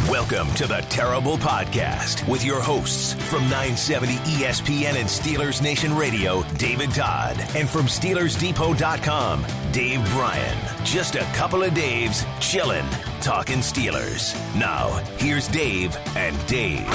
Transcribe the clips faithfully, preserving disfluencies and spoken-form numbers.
Welcome to the Terrible Podcast with your hosts from nine seventy E S P N and Steelers Nation Radio, David Todd, and from Steelers Depot dot com, Dave Bryan. Just a couple of Daves chillin', talking Steelers. Now, here's Dave and Dave.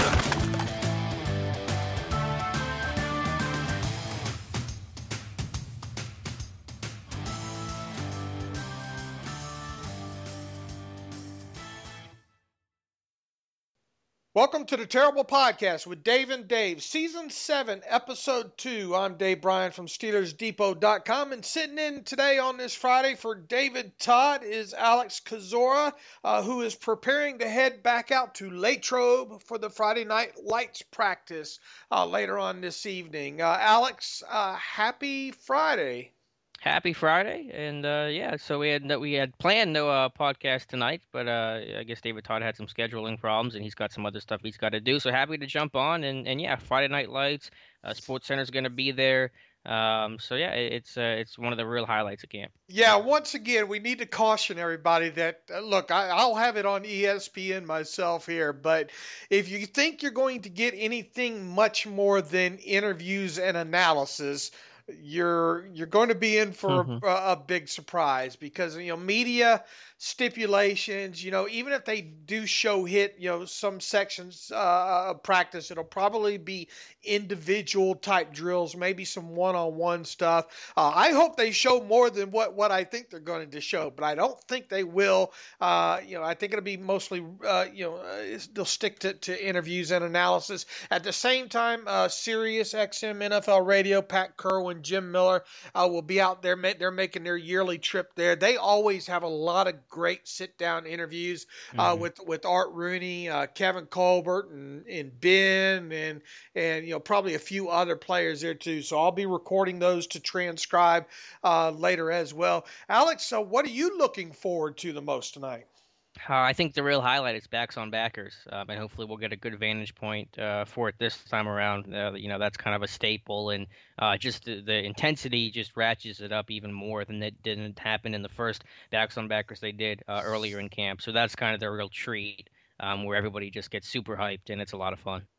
Welcome to the Terrible Podcast with Dave and Dave, Season seven, Episode two. I'm Dave Bryan from Steelers Depot dot com, and sitting in today on this Friday for David Todd is Alex Kozora, uh, who is preparing to head back out to Latrobe for the Friday Night Lights practice uh, later on this evening. Uh, Alex, uh, happy Friday. Happy Friday, and uh, yeah, so we had we had planned no uh, podcast tonight, but uh, I guess David Todd had some scheduling problems, and he's got some other stuff he's got to do. So happy to jump on, and, and yeah, Friday Night Lights, uh, Sports Center's going to be there. Um, so yeah, it's uh, it's one of the real highlights of camp. Yeah, once again, we need to caution everybody that uh, look, I, I'll have it on E S P N myself here, but if you think you're going to get anything much more than interviews and analysis, you're you're going to be in for Mm-hmm. a, a big surprise, because you know media stipulations, you know even if they do show hit you know some sections uh, of practice, it'll probably be individual type drills, maybe some one-on-one stuff. uh, I hope they show more than what what I think they're going to show, but I don't think they will. uh, you know I think it'll be mostly uh, you know uh, they'll stick to, to interviews and analysis. At the same time, uh, Sirius X M N F L Radio, Pat Kerwin, Jim Miller uh, will be out there. They're making their yearly trip there. They always have a lot of great sit-down interviews uh, Mm-hmm. with with Art Rooney, uh, Kevin Colbert, and, and Ben, and and you know probably a few other players there too. So I'll be recording those to transcribe uh, later as well. Alex, so what are you looking forward to the most tonight? Uh, I think the real highlight is backs on backers, um, and hopefully we'll get a good vantage point uh, for it this time around. Uh, you know, that's kind of a staple, and uh, just the, the intensity just ratchets it up even more than it didn't happen in the first backs on backers they did uh, earlier in camp. So that's kind of the real treat, um, where everybody just gets super hyped, and it's a lot of fun.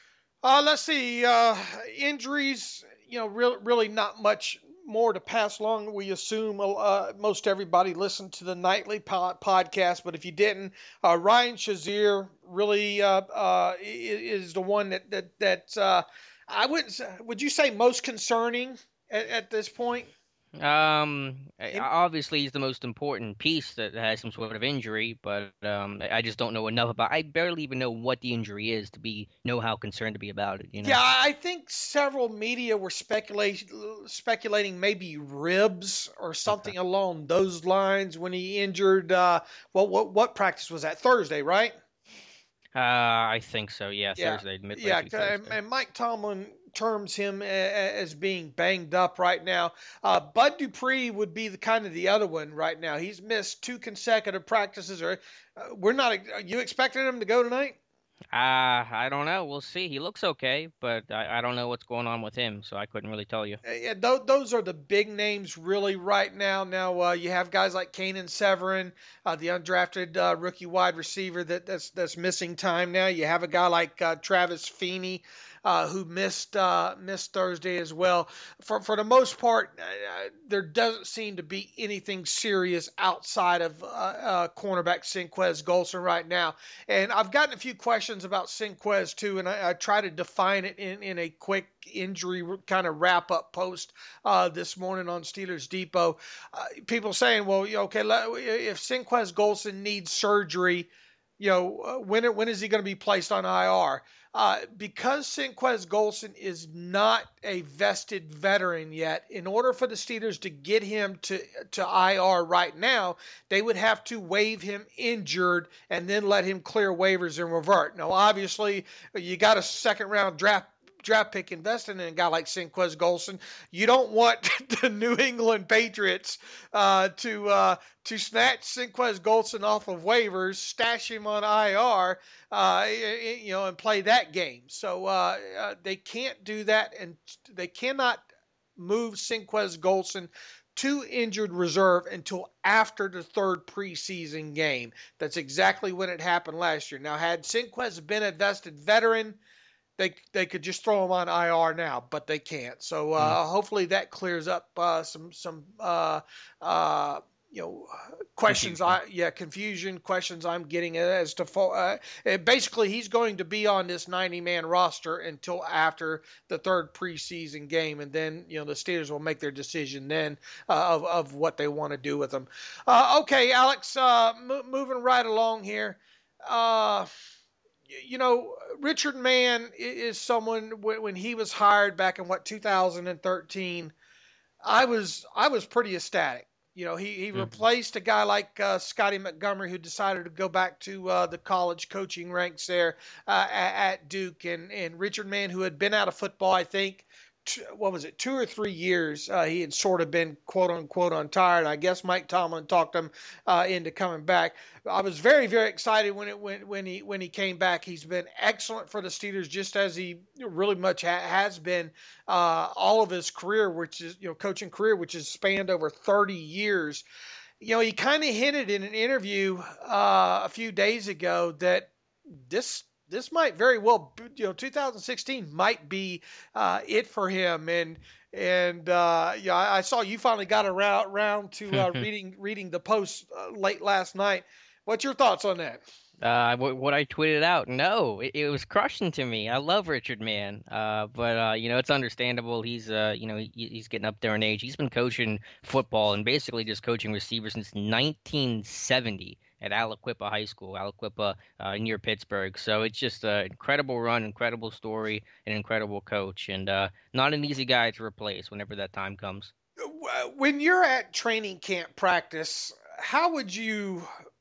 Uh, let's see. Uh, injuries, you know, real, really not much more to pass along. We assume uh, most everybody listened to the nightly pod- podcast, but if you didn't, uh, Ryan Shazier really uh, uh, is the one that that that uh, I wouldn't. Would you say most concerning at, at this point? Um, I- In- obviously he's the most important piece that has some sort of injury, but um, I I just don't know enough about. I barely even know what the injury is to be know how concerned to be about it. You know. Yeah, I think several media were speculating speculating maybe ribs or Okay. something along those lines when he injured. Uh, what what what practice was that? Thursday, right? Uh, I think so. Yeah, Yeah, Thursday, midway yeah. through And, Thursday. and Mike Tomlin terms him a- a- as being banged up right now. Uh, Bud Dupree would be the kind of the other one right now. He's missed two consecutive practices. Or uh, we're not. Are you expecting him to go tonight? Uh, I don't know. We'll see. He looks okay, but I, I don't know what's going on with him, so I couldn't really tell you. Uh, Yeah, tho- those are the big names really right now. Now uh, you have guys like Kanan Severin, uh, the undrafted uh, rookie wide receiver that, that's that's missing time now. You have a guy like uh, Travis Feeney, uh, who missed uh, missed Thursday as well. For for the most part, uh, there doesn't seem to be anything serious outside of uh, uh, cornerback Sinquez Golson right now. And I've gotten a few questions about Sinquez too, and I, I try to define it in, in a quick injury kind of wrap up post uh, this morning on Steelers Depot. Uh, people saying, well, you know, okay, if Sinquez Golson needs surgery, you know, uh, when when is he going to be placed on I R? Uh, because Sinquez Golson is not a vested veteran yet, in order for the Steelers to get him to, to I R right now, they would have to waive him injured and then let him clear waivers and revert. Now, obviously, you got a second round draft draft pick invested in a guy like Sinquez Golson. You don't want the New England Patriots uh, to uh, to snatch Sinquez Golson off of waivers, stash him on I R, uh, you know, and play that game. So uh, uh, they can't do that, and they cannot move Sinquez Golson to injured reserve until after the third preseason game. That's exactly when it happened last year. Now, had Sinquez been a vested veteran, they they could just throw him on I R now, but they can't. So uh, mm. hopefully that clears up uh, some some uh, uh, you know questions. Confusion. I yeah confusion questions I'm getting as to uh, basically he's going to be on this ninety man roster until after the third preseason game, and then you know the Steelers will make their decision then uh, of of what they want to do with him. Uh, okay, Alex, uh, m- moving right along here. Uh, You know, Richard Mann is someone when he was hired back in what two thousand thirteen, I was I was pretty ecstatic. You know, he, he mm-hmm. replaced a guy like uh, Scotty Montgomery, who decided to go back to uh, the college coaching ranks there uh, at, at Duke, and and Richard Mann, who had been out of football, I think. What was it, two or three years, uh, he had sort of been, quote, unquote, untired. I guess Mike Tomlin talked him uh, into coming back. I was very, very excited when it when, when he when he came back. He's been excellent for the Steelers, just as he really much ha- has been uh, all of his career, which is, you know, coaching career, which has spanned over thirty years. You know, he kind of hinted in an interview uh, a few days ago that this – This might very well, you know, two thousand sixteen might be uh, it for him, and and uh, yeah, I, I saw you finally got around, around to uh, reading reading the post uh, late last night. What's your thoughts on that? Uh, what I tweeted out, no, it, it was crushing to me. I love Richard Mann, uh, but uh, you know, it's understandable. He's uh, you know, he, he's getting up there in age. He's been coaching football and basically just coaching receivers since nineteen seventy. At Aliquippa High School, Aliquippa uh, near Pittsburgh. So it's just an incredible run, incredible story, an incredible coach, and uh, not an easy guy to replace whenever that time comes. When you're at training camp practice, how would you,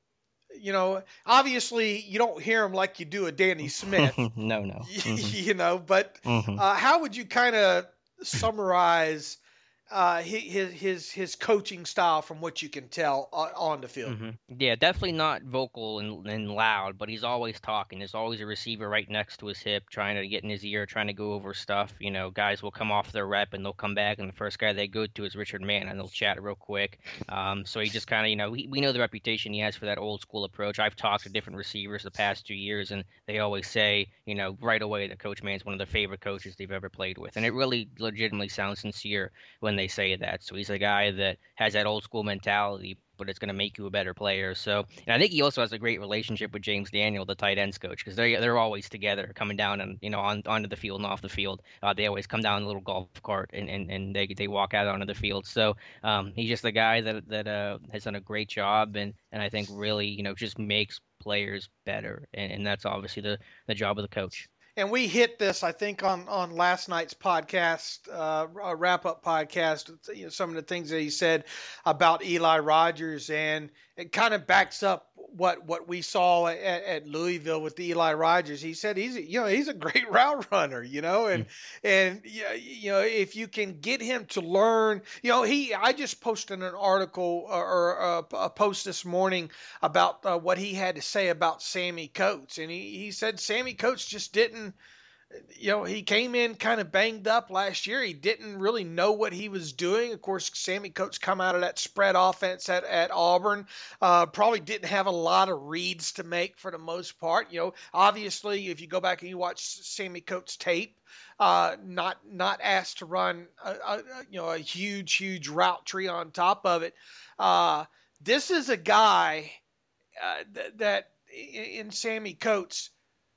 you know, obviously you don't hear him like you do a Danny Smith. no, no. Mm-hmm. You know, but mm-hmm. uh, how would you kind of summarize Uh, his his his coaching style from what you can tell on the field? Mm-hmm. Yeah, definitely not vocal and, and loud, but he's always talking. There's always a receiver right next to his hip trying to get in his ear, trying to go over stuff. You know, guys will come off their rep and they'll come back, and the first guy they go to is Richard Mann, and they'll chat real quick. Um, so he just kind of, you know, we, we know the reputation he has for that old school approach. I've talked to different receivers the past two years, and they always say, you know, right away that Coach Mann's one of their favorite coaches they've ever played with. And it really legitimately sounds sincere when they say that. So he's a guy that has that old school mentality, but it's going to make you a better player. So, and I think he also has a great relationship with James Daniel, the tight ends coach, because they they're always together, coming down and you know on onto the field and off the field. Uh, they always come down in a little golf cart and, and, and they they walk out onto the field. So um, he's just a guy that that uh, has done a great job, and, and I think really you know just makes players better, and, and that's obviously the the job of the coach. And we hit this, I think, on, on last night's podcast, uh, wrap-up podcast, you know, some of the things that he said about Eli Rogers, and it kind of backs up what what we saw at, at Louisville with Eli Rogers. He said he's you know he's a great route runner, you know, and mm-hmm. and you know if you can get him to learn, you know he I just posted an article or, or a, a post this morning about uh, what he had to say about Sammy Coates, and he he said Sammy Coates just didn't. You know, he came in kind of banged up last year. He didn't really know what he was doing. Of course, Sammy Coates come out of that spread offense at, at Auburn. Uh, probably didn't have a lot of reads to make for the most part. You know, obviously, if you go back and you watch Sammy Coates tape, uh, not not asked to run a, a you know a huge huge route tree on top of it. Uh, this is a guy uh, th- that in Sammy Coates.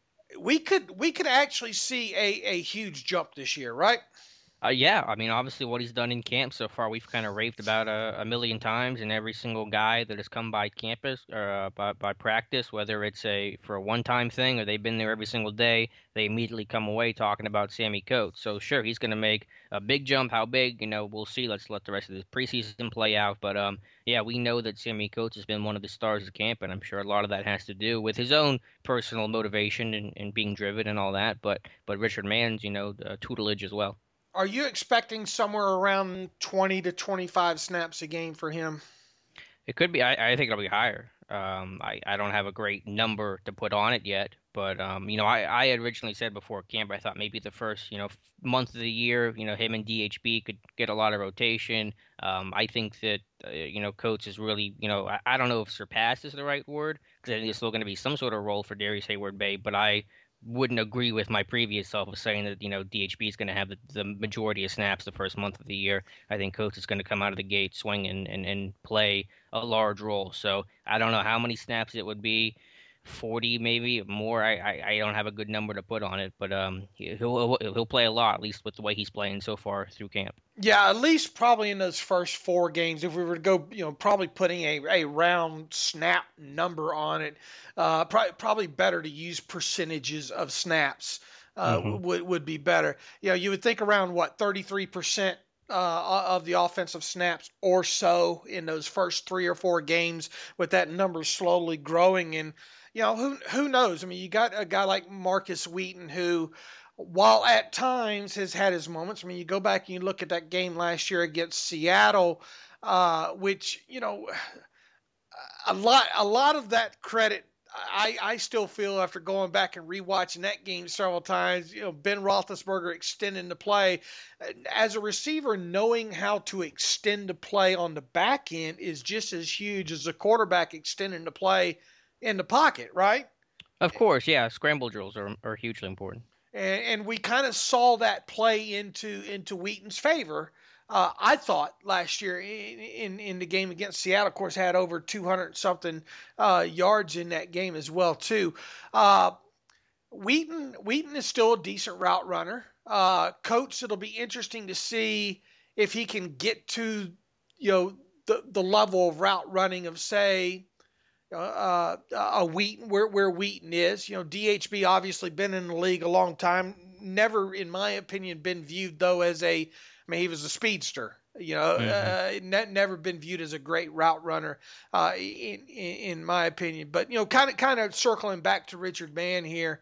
We could we could actually see a, a huge jump this year, right? Uh, yeah, I mean, obviously what he's done in camp so far, we've kind of raved about a, a million times, and every single guy that has come by campus or uh, by, by practice, whether it's a for a one-time thing or they've been there every single day, they immediately come away talking about Sammy Coates. So sure, he's going to make a big jump. How big, you know, we'll see. Let's let the rest of the preseason play out. But um, yeah, we know that Sammy Coates has been one of the stars of camp, and I'm sure a lot of that has to do with his own personal motivation and, and being driven and all that. But but Richard Mann's, you know, uh, tutelage as well. Are you expecting somewhere around twenty to twenty-five snaps a game for him? It could be. I, I think it'll be higher. Um, I, I don't have a great number to put on it yet, But um, you know, I, I had originally said before camp, I thought maybe the first, you know, f- month of the year, you know, him and D H B could get a lot of rotation. Um, I think that uh, you know, Coates is really, you know, I, I don't know if surpassed is the right word because I think there's still going to be some sort of role for Darius Hayward-Bay, but I wouldn't agree with my previous self of saying that, you know, D H B is going to have the, the majority of snaps the first month of the year. I think Coates is going to come out of the gate swinging and, and play a large role. So I don't know how many snaps it would be. forty maybe more. I, I, I don't have a good number to put on it, but um he- he'll he'll play a lot, at least with the way he's playing so far through camp. Yeah, at least probably in those first four games, if we were to go, you know, probably putting a, a round snap number on it, uh, probably, probably better to use percentages of snaps uh, Hmm. would would be better. You know, you would think around what thirty-three percent uh, of the offensive snaps or so in those first three or four games, with that number slowly growing. And you know, who who knows? I mean, you got a guy like Marcus Wheaton who, while at times has had his moments. I mean, you go back and you look at that game last year against Seattle, uh, which you know, a lot a lot of that credit. I, I still feel after going back and rewatching that game several times, you know, Ben Roethlisberger extending the play. As a receiver, knowing how to extend the play on the back end is just as huge as a quarterback extending the play in the pocket, right? Of course, yeah, scramble drills are are hugely important. and, and we kind of saw that play into into Wheaton's favor. Uh, I thought last year in, in in the game against Seattle, of course, had over two hundred something uh, yards in that game as well too. Uh, Wheaton Wheaton is still a decent route runner. Uh, Coates, it'll be interesting to see if he can get to you know the the level of route running of say uh, a Wheaton, where where Wheaton is. You know, D H B obviously been in the league a long time. Never, in my opinion, been viewed though as a. I mean, he was a speedster. You know, Hmm. uh, ne- never been viewed as a great route runner, uh, in, in in my opinion. But you know, kind of kind of circling back to Richard Mann here.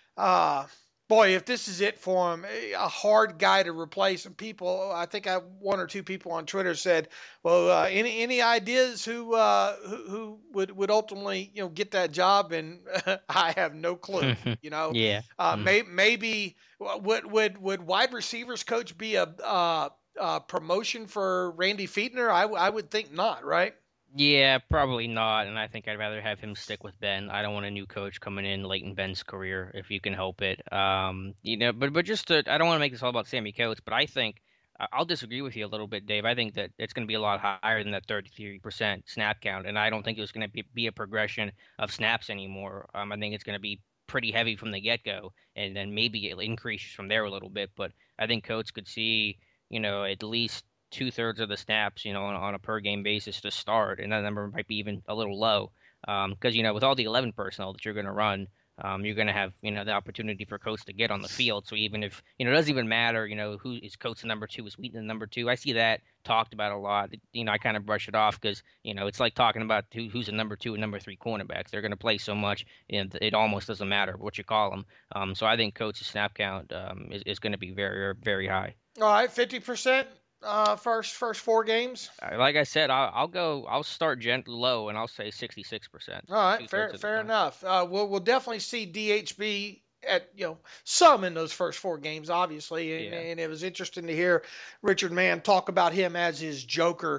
Uh, Boy, if this is it for him, a hard guy to replace. And people, I think I one or two people on Twitter said, "Well, uh, any any ideas who, uh, who who would would ultimately you know get that job?" And I have no clue. You know, Yeah. uh, Mm. may, maybe would would would wide receivers coach be a uh, uh, promotion for Randy Fiedner? I, w- I would think not, right? Yeah, probably not. And I think I'd rather have him stick with Ben. I don't want a new coach coming in late in Ben's career if you can help it. Um, you know, but but just to, I don't want to make this all about Sammy Coates, but I think I- I'll disagree with you a little bit, Dave. I think that it's going to be a lot higher than that thirty-three percent snap count, and I don't think it's going to be, be a progression of snaps anymore. Um, I think it's going to be pretty heavy from the get-go, and then maybe it increases from there a little bit. But I think Coates could see, you know, at least two thirds of the snaps, you know, on, on a per game basis to start, and that number might be even a little low, because um, you know, with all the eleven personnel that you're going to run, um, you're going to have you know the opportunity for Coates to get on the field. So even if you know it doesn't even matter, you know, who is Coates the number two, is Wheaton the number two. I see that talked about a lot. You know, I kind of brush it off because you know it's like talking about who, who's a number two and number three cornerbacks. They're going to play so much, and it almost doesn't matter what you call them. Um, so I think Coates' snap count um, is is going to be very very high. All right, fifty percent uh, first first four games. Uh, Like I said, I'll, I'll go. I'll start gent low, and I'll say sixty-six percent, All right, two fair thirds of the fair time. enough. Uh, we'll we'll definitely see D H B at you know some in those first four games, obviously, and, Yeah. and it was interesting to hear Richard Mann talk about him as his joker,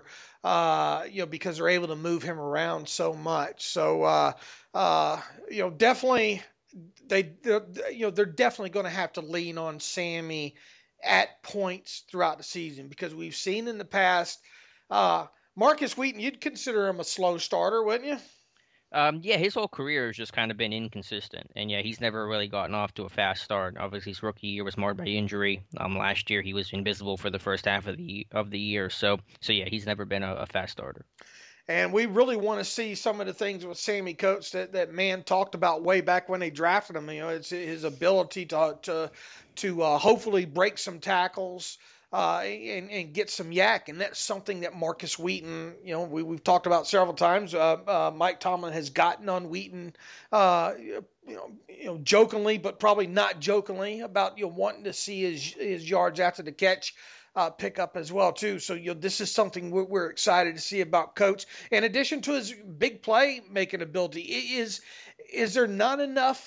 uh, you know, because they're able to move him around so much. So, uh, uh, you know, definitely they they're, you know they're definitely going to have to lean on Sammy at points throughout the season because we've seen in the past. Uh, Marcus Wheaton, you'd consider him a slow starter, wouldn't you? Um, yeah, his whole career has just kind of been inconsistent, and yeah, he's never really gotten off to a fast start. Obviously, his rookie year was marred by injury. Um, last year he was invisible for the first half of the of the year. So, so yeah, he's never been a, a fast starter. And we really want to see some of the things with Sammy Coates that, that man talked about way back when they drafted him. You know, it's his ability to to to uh, hopefully break some tackles uh, and and get some yak, and that's something that Marcus Wheaton, you know, we we've talked about several times. Uh, uh, Mike Tomlin has gotten on Wheaton, uh, you know, you know, jokingly, but probably not jokingly about you know wanting to see his his yards after the catch uh, pick up as well too. So you know, this is something we're, we're excited to see about Coates. In addition to his big play making ability, is is there not enough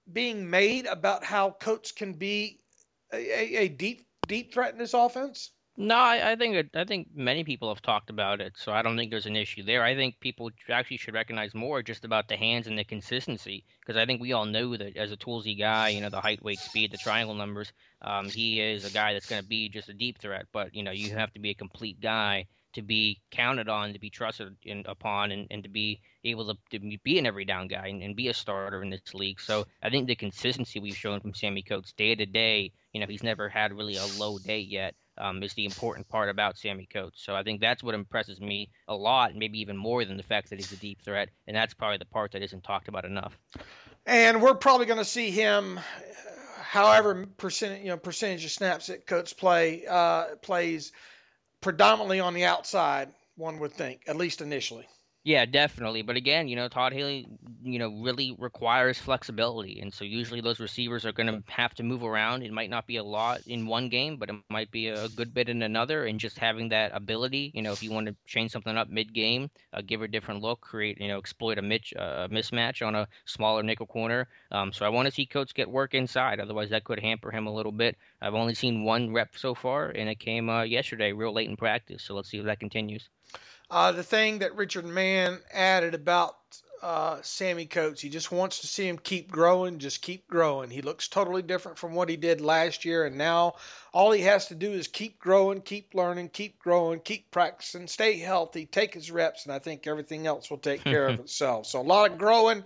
being made about how Coates can be a, a, a deep deep threat in this offense? No, I, I think it, I think many people have talked about it, so I don't think there's an issue there. I think people actually should recognize more just about the hands and the consistency, because I think we all know that as a toolsy guy, you know, the height, weight, speed, the triangle numbers, um, he is a guy that's going to be just a deep threat. But you know, you have to be a complete guy to be counted on, to be trusted in, upon, and, and to be able to, to be an every down guy and, and be a starter in this league. So I think the consistency we've shown from Sammy Coates day to day, you know, he's never had really a low day yet. Um, is the important part about Sammy Coates. So I think that's what impresses me a lot, maybe even more than the fact that he's a deep threat, and that's probably the part that isn't talked about enough. And we're probably going to see him, however percent you know percentage of snaps that Coates play uh, plays predominantly on the outside. One would think, at least initially. Yeah, definitely. But again, you know, Todd Haley, you know, really requires flexibility. And so usually those receivers are going to have to move around. It might not be a lot in one game, but it might be a good bit in another. And just having that ability, you know, if you want to change something up mid-game, uh, give a different look, create, you know, exploit a mitch, uh, mismatch on a smaller nickel corner. Um, so I want to see Coates get work inside. Otherwise, that could hamper him a little bit. I've only seen one rep so far, and it came uh, yesterday, real late in practice. So let's see if that continues. Uh, the thing that Richard Mann added about uh, Sammy Coates, he just wants to see him keep growing, just keep growing. He looks totally different from what he did last year, and now all he has to do is keep growing, keep learning, keep growing, keep practicing, stay healthy, take his reps, and I think everything else will take care of itself. So a lot of growing,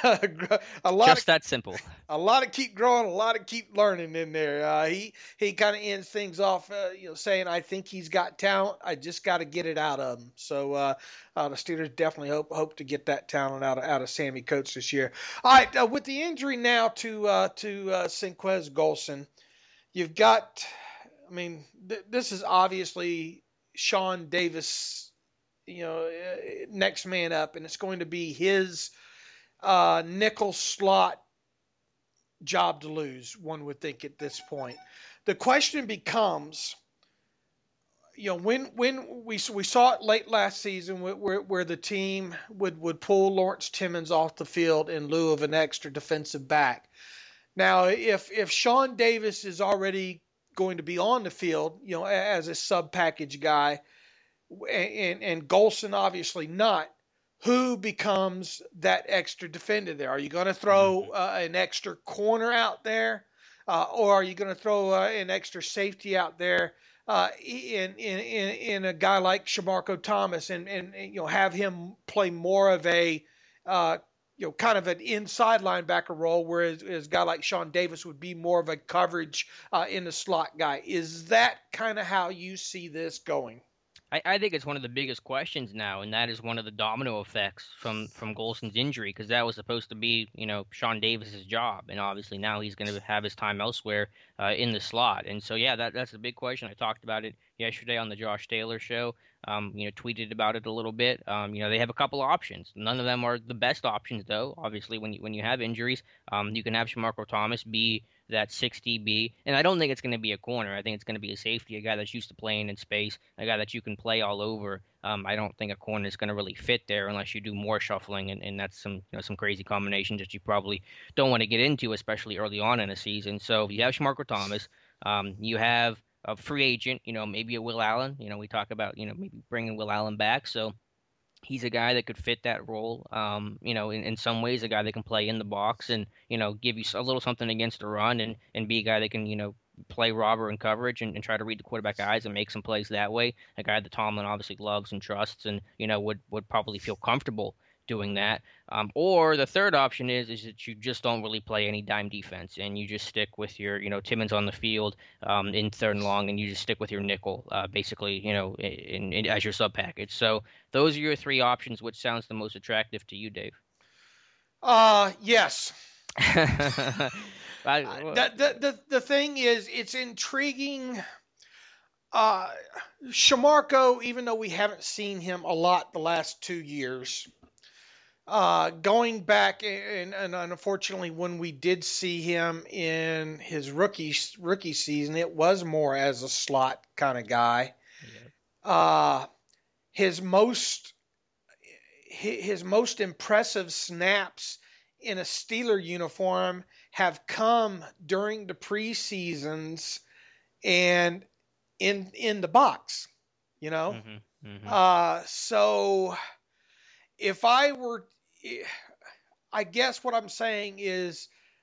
a lot just of, that simple. A lot of keep growing, a lot of keep learning in there. Uh, he he kind of ends things off, uh, you know, saying, "I think he's got talent. I just got to get it out of him." So uh, uh, the Steelers definitely hope hope to get that talent out of out of Sammy Coates this year. All right, uh, with the injury now to uh, to uh, Senquez Golson, you've got. I mean, th- this is obviously Sean Davis, you know, uh, next man up, and it's going to be his uh, nickel slot job to lose, one would think at this point. The question becomes, you know, when when we we saw it late last season where where the team would, would pull Lawrence Timmons off the field in lieu of an extra defensive back. Now, if if Sean Davis is already going to be on the field, you know, as a sub package guy, and and Golson obviously not, who becomes that extra defender there? Are you going to throw uh, an extra corner out there, uh, or are you going to throw uh, an extra safety out there uh, in, in in in a guy like Shamarko Thomas, and, and and you know have him play more of a uh, you know kind of an inside linebacker role, whereas a guy like Sean Davis would be more of a coverage uh, in the slot guy? Is that kind of how you see this going? I, I think it's one of the biggest questions now, and that is one of the domino effects from from Golson's injury, because that was supposed to be, you know, Sean Davis's job, and obviously now he's going to have his time elsewhere uh, in the slot. And so, yeah, that that's a big question. I talked about it yesterday on the Josh Taylor show. Um, you know, tweeted about it a little bit. Um, you know, they have a couple of options. None of them are the best options, though. Obviously, when you when you have injuries, um, you can have Shamarko Thomas be that six D B, and I don't think it's going to be a corner. I think it's going to be a safety, a guy that's used to playing in space, a guy that you can play all over. Um, I don't think a corner is going to really fit there unless you do more shuffling, and, and that's some you know some crazy combinations that you probably don't want to get into, especially early on in a season. So you have Shamarko Thomas, um, you have a free agent, you know, maybe a Will Allen. You know, we talk about you know maybe bringing Will Allen back, so. He's a guy that could fit that role, um, you know, in, in some ways, a guy that can play in the box and, you know, give you a little something against the run and, and be a guy that can, you know, play robber and coverage and, and try to read the quarterback eyes and make some plays that way. A guy that Tomlin obviously loves and trusts and, you know, would, would probably feel comfortable doing that. Um, or the third option is is that you just don't really play any dime defense and you just stick with your, you know, Timmons on the field um, in third and long, and you just stick with your nickel, uh, basically, you know, in, in, as your sub package. So those are your three options. Which sounds the most attractive to you, Dave? Uh, yes. I, well, the, the the the thing is, it's intriguing. Uh, Shamarko, even though we haven't seen him a lot the last two years. Uh, going back, and, and unfortunately, when we did see him in his rookie rookie season, it was more as a slot kind of guy. Yeah. Uh, his most his most impressive snaps in a Steeler uniform have come during the preseasons and in in the box, you know. Mm-hmm. Mm-hmm. Uh, so if I were, I guess what I'm saying is,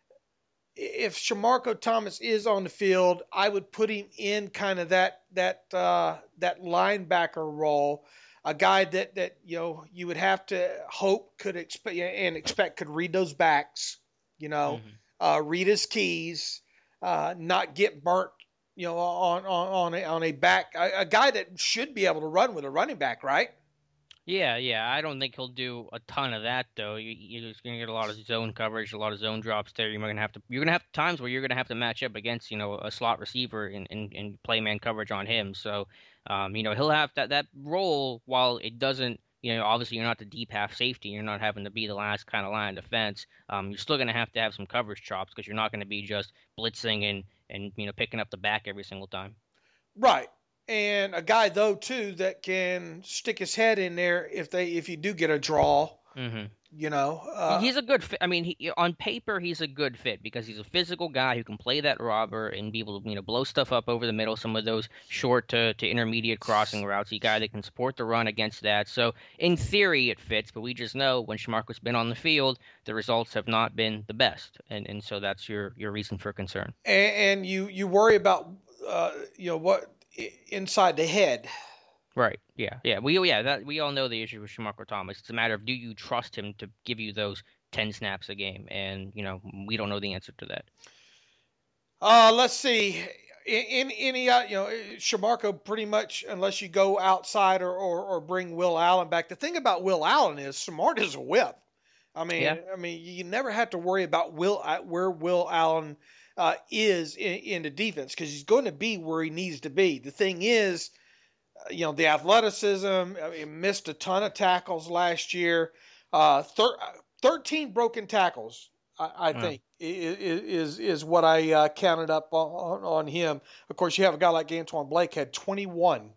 if Shamarko Thomas is on the field, I would put him in kind of that that uh, that linebacker role, a guy that that you know you would have to hope could expect and expect could read those backs, you know, Mm-hmm. uh, read his keys, uh, not get burnt, you know, on on on a, on a back, a, a guy that should be able to run with a running back, right? Yeah, yeah. I don't think he'll do a ton of that though. You, you're just gonna get a lot of zone coverage, a lot of zone drops there. You're gonna have to. You're gonna have times where you're gonna have to match up against, you know, a slot receiver and and, and play man coverage on him. So, um, you know, he'll have that that role. While it doesn't, you know, obviously you're not the deep half safety. You're not having to be the last kind of line of defense. Um, you're still gonna have to have some coverage chops because you're not gonna be just blitzing and and you know picking up the back every single time. Right. And a guy though too that can stick his head in there if they if you do get a draw, Mm-hmm. you know. He- Uh, He's a good fit. I mean, he, on paper, he's a good fit because he's a physical guy who can play that robber and be able to, you know, blow stuff up over the middle. Some of those short to, to intermediate crossing routes. He's a guy that can support the run against that. So in theory, it fits. But we just know when Shamarko's been on the field, the results have not been the best, and and so that's your your reason for concern. and, and you you worry about uh, you know what inside the head. Right. Yeah. Yeah. We yeah that we all know the issue with Shamarko Thomas. It's a matter of do you trust him to give you those ten snaps a game, and you know we don't know the answer to that. Uh, let's see. In, in any uh, you know Shamarko pretty much unless you go outside or, or, or bring Will Allen back. The thing about Will Allen is smart as a whip. I mean, Yeah. I mean, you never have to worry about Will where Will Allen uh, is in, in the defense because he's going to be where he needs to be. The thing is, uh, you know, the athleticism. I mean, missed a ton of tackles last year. Uh, thir- thirteen broken tackles, I, I Wow. think, is is, is what I uh, counted up on, on him. Of course, you have a guy like Antoine Blake had twenty-one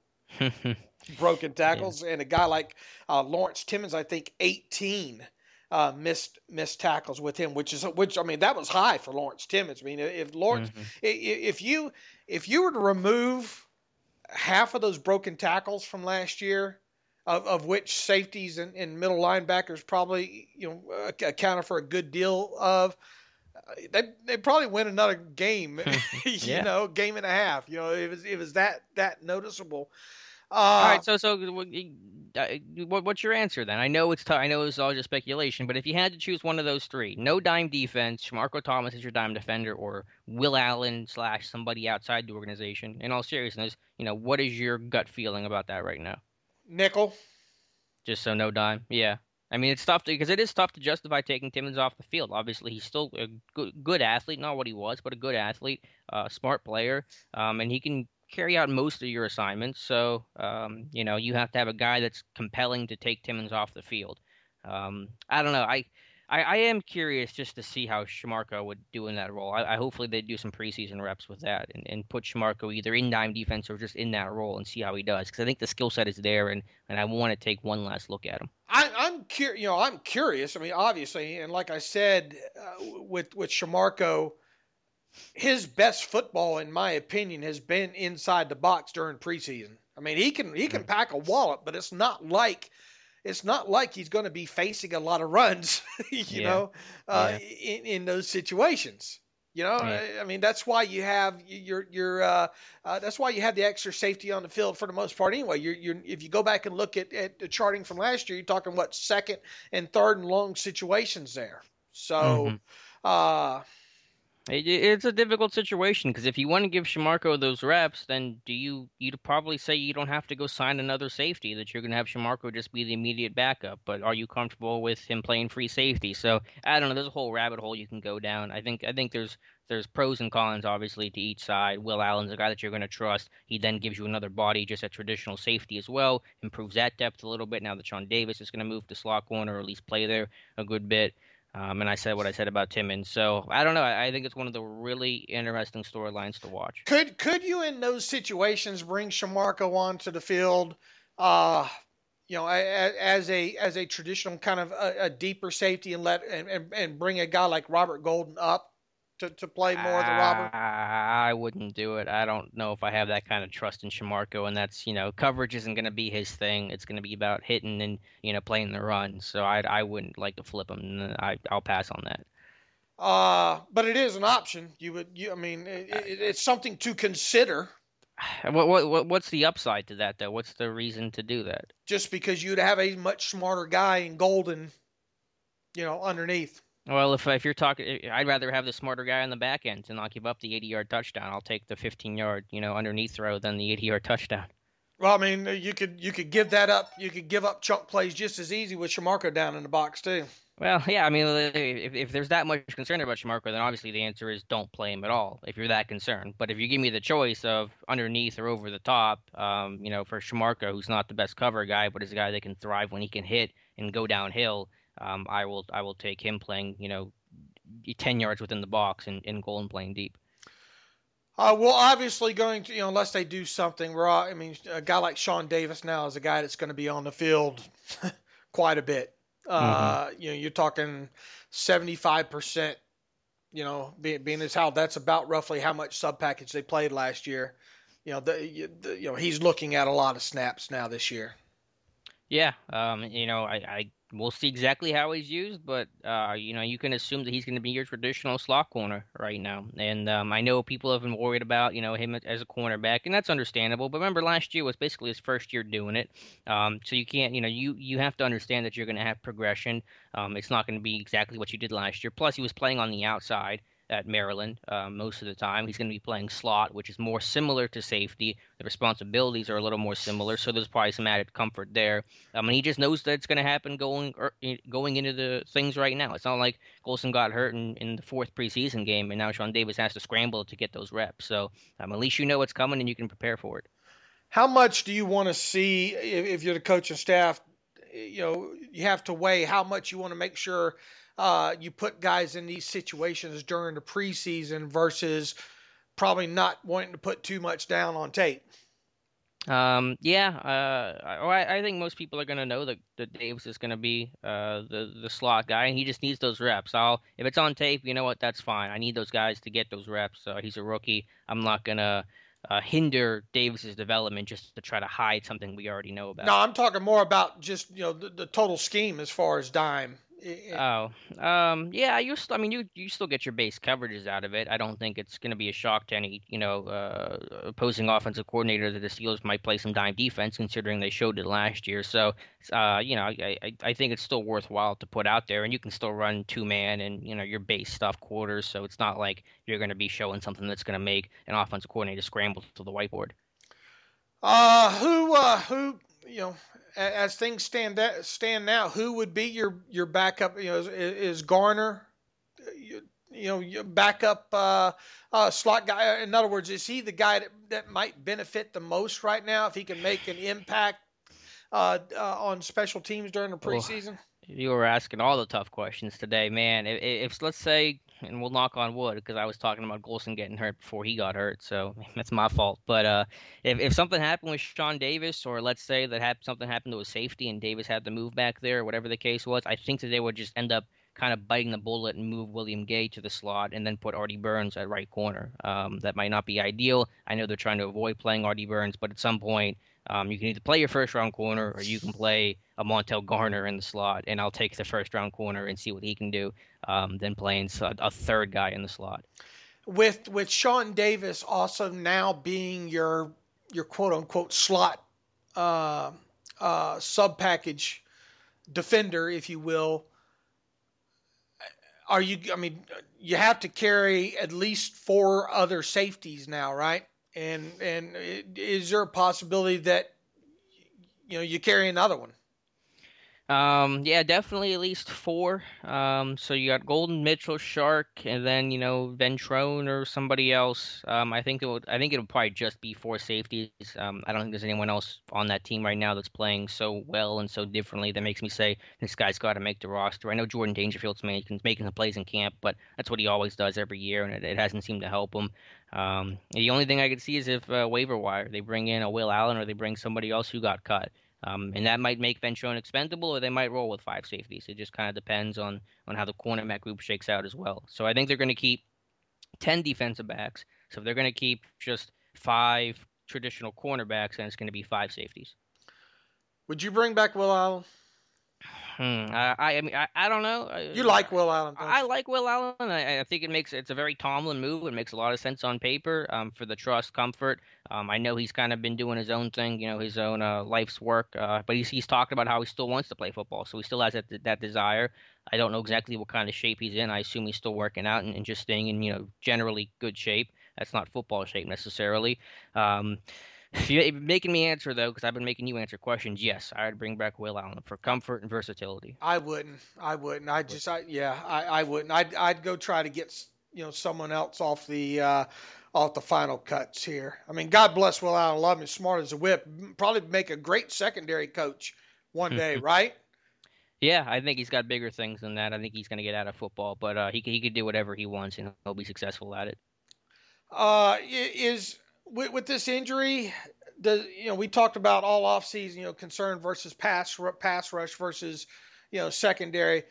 broken Yeah. tackles, and a guy like uh, Lawrence Timmons, I think, eighteen uh, missed missed tackles with him, which is which. I mean, that was high for Lawrence Timmons. I mean, if Lawrence, Hmm. i- i- if you if you were to remove half of those broken tackles from last year, of, of which safeties and, and middle linebackers probably you know uh, accounted for a good deal of, they they probably win another game, you Yeah. know, game and a half. You know, it was it was that that noticeable. All Uh, right. So so what, uh, what what's your answer then? I know it's t- I know it's all just speculation, but if you had to choose one of those three, no dime defense, Marco Thomas is your dime defender, or Will Allen slash somebody outside the organization. In all seriousness, you know, what is your gut feeling about that right now? nickel. Just so no dime. Yeah. I mean, it's tough to, because it is tough to justify taking Timmons off the field. Obviously, he's still a good, good athlete, not what he was, but a good athlete, uh, smart player, um, and he can carry out most of your assignments. So, um, you know, you have to have a guy that's compelling to take Timmons off the field. Um, I don't know. I, I, I am curious just to see how Shamarko would do in that role. I, I hopefully they do some preseason reps with that and, and put Shamarko either in dime defense or just in that role and see how he does. Because I think the skill set is there, and, and I want to take one last look at him. I, I'm curious. You know, I'm curious. I mean, obviously, and like I said, uh, with with Shamarko, his best football, in my opinion, has been inside the box during preseason. I mean, he can he can pack a wallop, but it's not like it's not like he's going to be facing a lot of runs, you Yeah. know, uh, Yeah. in in those situations. You know, Yeah. I, I mean, that's why you have your your uh, uh, that's why you have the extra safety on the field for the most part. Anyway, you're, you're if you go back and look at, at the charting from last year, you're talking what second and third and long situations there. So, Hmm. uh, It, it's a difficult situation because if you want to give Shamarko those reps, then do you you'd probably say you don't have to go sign another safety, that you're going to have Shamarko just be the immediate backup. But are you comfortable with him playing free safety? So I don't know. There's a whole rabbit hole you can go down. I think I think there's there's pros and cons obviously to each side. Will Allen's a guy that you're going to trust. He then gives you another body, just a traditional safety as well, improves that depth a little bit. Now that Sean Davis is going to move to slot corner or at least play there a good bit. Um, and I said what I said about Timmons. So I don't know. I, I think it's one of the really interesting storylines to watch. could could you in those situations bring Shamarko onto the field? Uh, you know, as a as a traditional kind of a, a deeper safety and let and, and, and bring a guy like Robert Golden up to, to play more of the robber? I wouldn't do it. I don't know if I have that kind of trust in Shamarko, and that's, you know, coverage isn't going to be his thing. It's going to be about hitting and, you know, playing the run. So I I wouldn't like to flip him. I I'll pass on that. Uh, but it is an option. You would, you, I mean, it, it, it's something to consider. What, what what's the upside to that though? What's the reason to do that? Just because you'd have a much smarter guy in Golden, you know, underneath. Well, if if you're talking, I'd rather have the smarter guy on the back end to not give up the eighty-yard touchdown. I'll take the fifteen-yard, you know, underneath throw than the eighty-yard touchdown. Well, I mean, you could you could give that up. You could give up chunk plays just as easy with Shamarko down in the box too. Well, yeah, I mean, if if there's that much concern about Shamarko, then obviously the answer is don't play him at all if you're that concerned. But if you give me the choice of underneath or over the top, um, you know, for Shamarko, who's not the best cover guy, but is a guy that can thrive when he can hit and go downhill, um, I will I will take him playing, you know, ten yards within the box and, and goal and playing deep. Uh, well, obviously going to, you know, unless they do something, we're all, I mean, a guy like Sean Davis now is a guy that's going to be on the field quite a bit. Uh, mm-hmm. You know, you're talking seventy-five percent, you know, being, being as how that's about roughly how much sub package they played last year. You know, the, the, you know, he's looking at a lot of snaps now this year. Yeah. Um, you know, I, I, we'll see exactly how he's used, but, uh, you know, you can assume that he's going to be your traditional slot corner right now. And um, I know people have been worried about, you know, him as a cornerback, and that's understandable. But remember, last year was basically his first year doing it. Um, so you can't, you know, you, you have to understand that you're going to have progression. Um, it's not going to be exactly what you did last year. Plus, he was playing on the outside at Maryland uh, most of the time. He's going to be playing slot, which is more similar to safety. The responsibilities are a little more similar, so there's probably some added comfort there. Um, and he just knows that it's going to happen going er, going into the things right now. It's not like Golson got hurt in, in the fourth preseason game, and now Sean Davis has to scramble to get those reps. So um, at least you know what's coming and you can prepare for it. How much do you want to see, if, if you're the coach and staff, you know, you have to weigh how much you want to make sure Uh, you put guys in these situations during the preseason versus probably not wanting to put too much down on tape? Um, yeah, uh, I, I think most people are going to know that, that Davis is going to be uh, the the slot guy, and he just needs those reps. I'll if it's on tape, you know what? That's fine. I need those guys to get those reps. Uh, he's a rookie. I'm not going to uh, hinder Davis's development just to try to hide something we already know about. No, I'm talking more about just, you know, the, the total scheme as far as dime. Oh, um, yeah, you st- I mean, you you still get your base coverages out of it. I don't think it's going to be a shock to any, you know, uh, opposing offensive coordinator that the Steelers might play some dime defense, considering they showed it last year. So, uh, you know, I, I I think it's still worthwhile to put out there, and you can still run two man and, you know, your base stuff quarters. So it's not like you're going to be showing something that's going to make an offensive coordinator scramble to the whiteboard. Uh, who, uh, who, you know, as things stand stand now, who would be your, your backup? You know, is, is Garner, you, you know, your backup uh, uh, slot guy? In other words, is he the guy that, that might benefit the most right now if he can make an impact uh, uh, on special teams during the preseason? Oh, you were asking all the tough questions today, man. If, if let's say, and we'll knock on wood because I was talking about Golson getting hurt before he got hurt, so that's my fault. But uh, if if something happened with Sean Davis, or let's say that had, something happened to a safety and Davis had to move back there, or whatever the case was, I think that they would just end up kind of biting the bullet and move William Gay to the slot and then put Artie Burns at right corner. Um, that might not be ideal. I know they're trying to avoid playing Artie Burns, but at some point, Um, you can either play your first-round corner or you can play a Montel Garner in the slot, and I'll take the first-round corner and see what he can do um, than playing a, a third guy in the slot. With with Sean Davis also now being your your quote-unquote slot uh, uh, sub-package defender, if you will, are you? I mean, you have to carry at least four other safeties now, right? And and is there a possibility that, you know, you carry another one? Um, yeah, definitely at least four. Um, so you got Golden, Mitchell, Shark, and then, you know, Ventrone or somebody else. Um, I think it would, I think it'll probably just be four safeties. Um, I don't think there's anyone else on that team right now that's playing so well and so differently that makes me say this guy's got to make the roster. I know Jordan Dangerfield's making making some plays in camp, but that's what he always does every year, and it, it hasn't seemed to help him. Um, the only thing I could see is if uh, waiver wire they bring in a Will Allen or they bring somebody else who got cut. Um, and that might make Ventrone expendable, or they might roll with five safeties. It just kind of depends on on how the cornerback group shakes out as well. So I think they're going to keep ten defensive backs. So if they're going to keep just five traditional cornerbacks, then it's going to be five safeties. Would you bring back Will Allen? Hmm. I, I mean, I, I don't know. You like Will Allen? I, I like Will Allen. I, I think it makes it's a very Tomlin move. It makes a lot of sense on paper. Um, for the trust, comfort. Um, I know he's kind of been doing his own thing, you know, his own uh, life's work. Uh, but he's he's talked about how he still wants to play football, so he still has that that desire. I don't know exactly what kind of shape he's in. I assume he's still working out and, and just staying in, you know, generally good shape. That's not football shape necessarily. Um, You're making me answer, though, because I've been making you answer questions. Yes, I would bring back Will Allen for comfort and versatility. I wouldn't. I wouldn't. I just, I, yeah, I, I wouldn't. I'd, I'd go try to get, you know, someone else off the, uh, off the final cuts here. I mean, God bless Will Allen. Love him. Smart as a whip. Probably make a great secondary coach one day, right? Yeah, I think he's got bigger things than that. I think he's going to get out of football, but uh, he he could do whatever he wants, and he'll be successful at it. Uh, is with, with this injury, the you know we talked about all offseason, you know, concern versus pass pass rush versus, you know, secondary.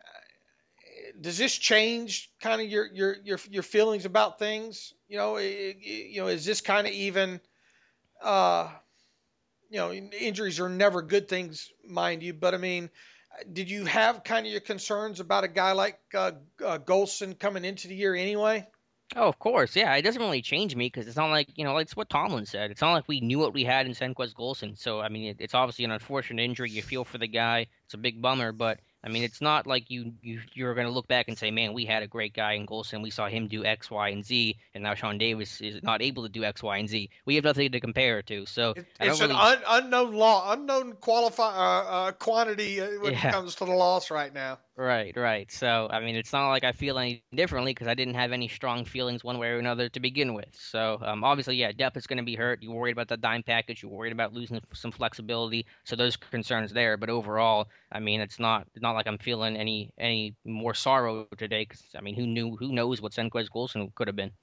Does this change kind of your your your your feelings about things? You know, it, you know, is this kind of even? Uh, you know, injuries are never good things, mind you. But I mean, did you have kind of your concerns about a guy like uh, uh, Golson coming into the year anyway? Oh, of course, yeah. It doesn't really change me because it's not like, you know, it's what Tomlin said. It's not like we knew what we had in Senquez Golson. So, I mean, it, it's obviously an unfortunate injury. You feel for the guy. It's a big bummer, but I mean, it's not like you, you you're going to look back and say, man, we had a great guy in Golson. We saw him do X, Y, and Z, and now Sean Davis is not able to do X, Y, and Z. We have nothing to compare it to. So it, I don't it's really... an un, unknown law, unknown qualify uh, uh, quantity when yeah. it comes to the loss right now. Right, right. So, I mean, it's not like I feel any differently because I didn't have any strong feelings one way or another to begin with. So, um, obviously, yeah, depth is going to be hurt. You're worried about the dime package. You're worried about losing some flexibility. So, those concerns there. But overall, I mean, it's not it's not like I'm feeling any any more sorrow today. Because I mean, who knew? Who knows what Senquez Golson could have been?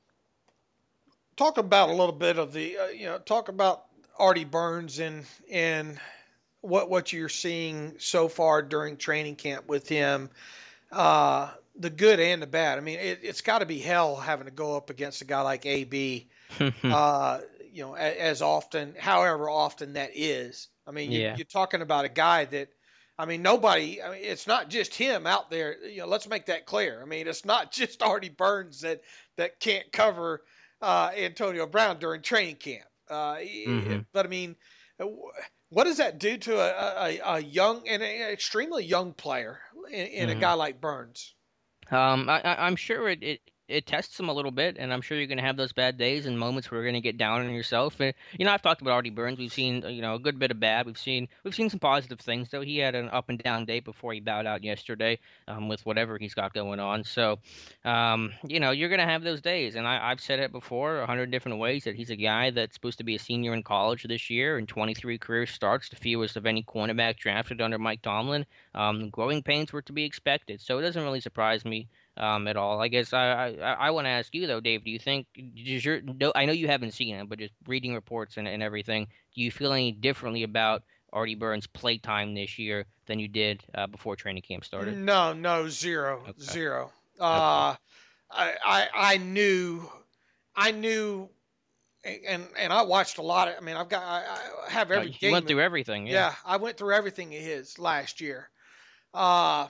Talk about a little bit of the, uh, you know, talk about Artie Burns and and. what what you're seeing so far during training camp with him, uh, the good and the bad. I mean, it, it's got to be hell having to go up against a guy like A B, uh, you know, as, as often, however often that is. I mean, you, yeah. you're talking about a guy that, I mean, nobody, I mean, it's not just him out there. You know, let's make that clear. I mean, it's not just Artie Burns that, that can't cover uh, Antonio Brown during training camp. Uh, mm-hmm. But I mean, what does that do to a, a, a young and an extremely young player in, in mm-hmm. a guy like Burns? Um, I, I'm sure it, it, it tests him a little bit, and I'm sure you're going to have those bad days and moments where you're going to get down on yourself. And, you know, I've talked about Artie Burns. We've seen, you know, a good bit of bad. We've seen we've seen some positive things, though. He had an up and down day before he bowed out yesterday um, with whatever he's got going on. So, um, you know, you're going to have those days. And I, I've said it before a hundred different ways that he's a guy that's supposed to be a senior in college this year and twenty-three career starts, the fewest of any cornerback drafted under Mike Tomlin. Um, growing pains were to be expected. So it doesn't really surprise me. Um, at all. I guess I I, I want to ask you though, Dave. Do you think does your no, I know you haven't seen him, but just reading reports and, and everything, do you feel any differently about Artie Burns' play time this year than you did uh, before training camp started? No, no, zero, okay. zero. Uh, okay. I, I I knew I knew. And and I watched a lot of. I mean, I've got I, I have every uh, you game. You went through everything. Yeah. yeah, I went through everything of his last year. Uh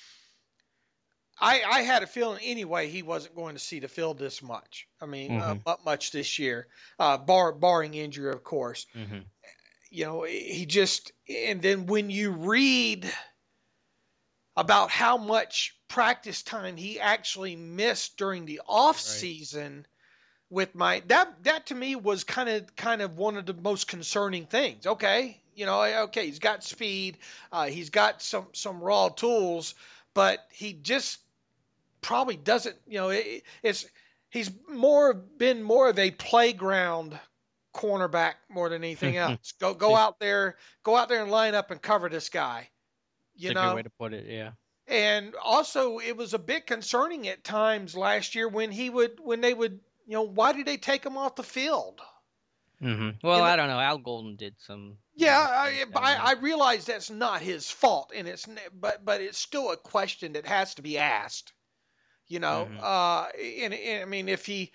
I, I had a feeling anyway he wasn't going to see the field this much. I mean, mm-hmm. uh, much this year, uh, bar, barring injury, of course. Mm-hmm. You know, he just – and then when you read about how much practice time he actually missed during the off right. season with my – that that to me was kind of kind of one of the most concerning things. Okay, you know, okay, he's got speed. Uh, he's got some, some raw tools, but he just – probably doesn't, you know, it, it's he's more been more of a playground cornerback more than anything else. Go go out there, go out there and line up and cover this guy. You That's know, a good way to put it, yeah. And also, it was a bit concerning at times last year when he would, when they would, you know, why did they take him off the field? Mm-hmm. Well, You know, I don't know. Al Golden did some. yeah, other I, things I, down there. I realize that's not his fault, and it's but but it's still a question that has to be asked. You know, Mm-hmm. uh, and, and I mean, if he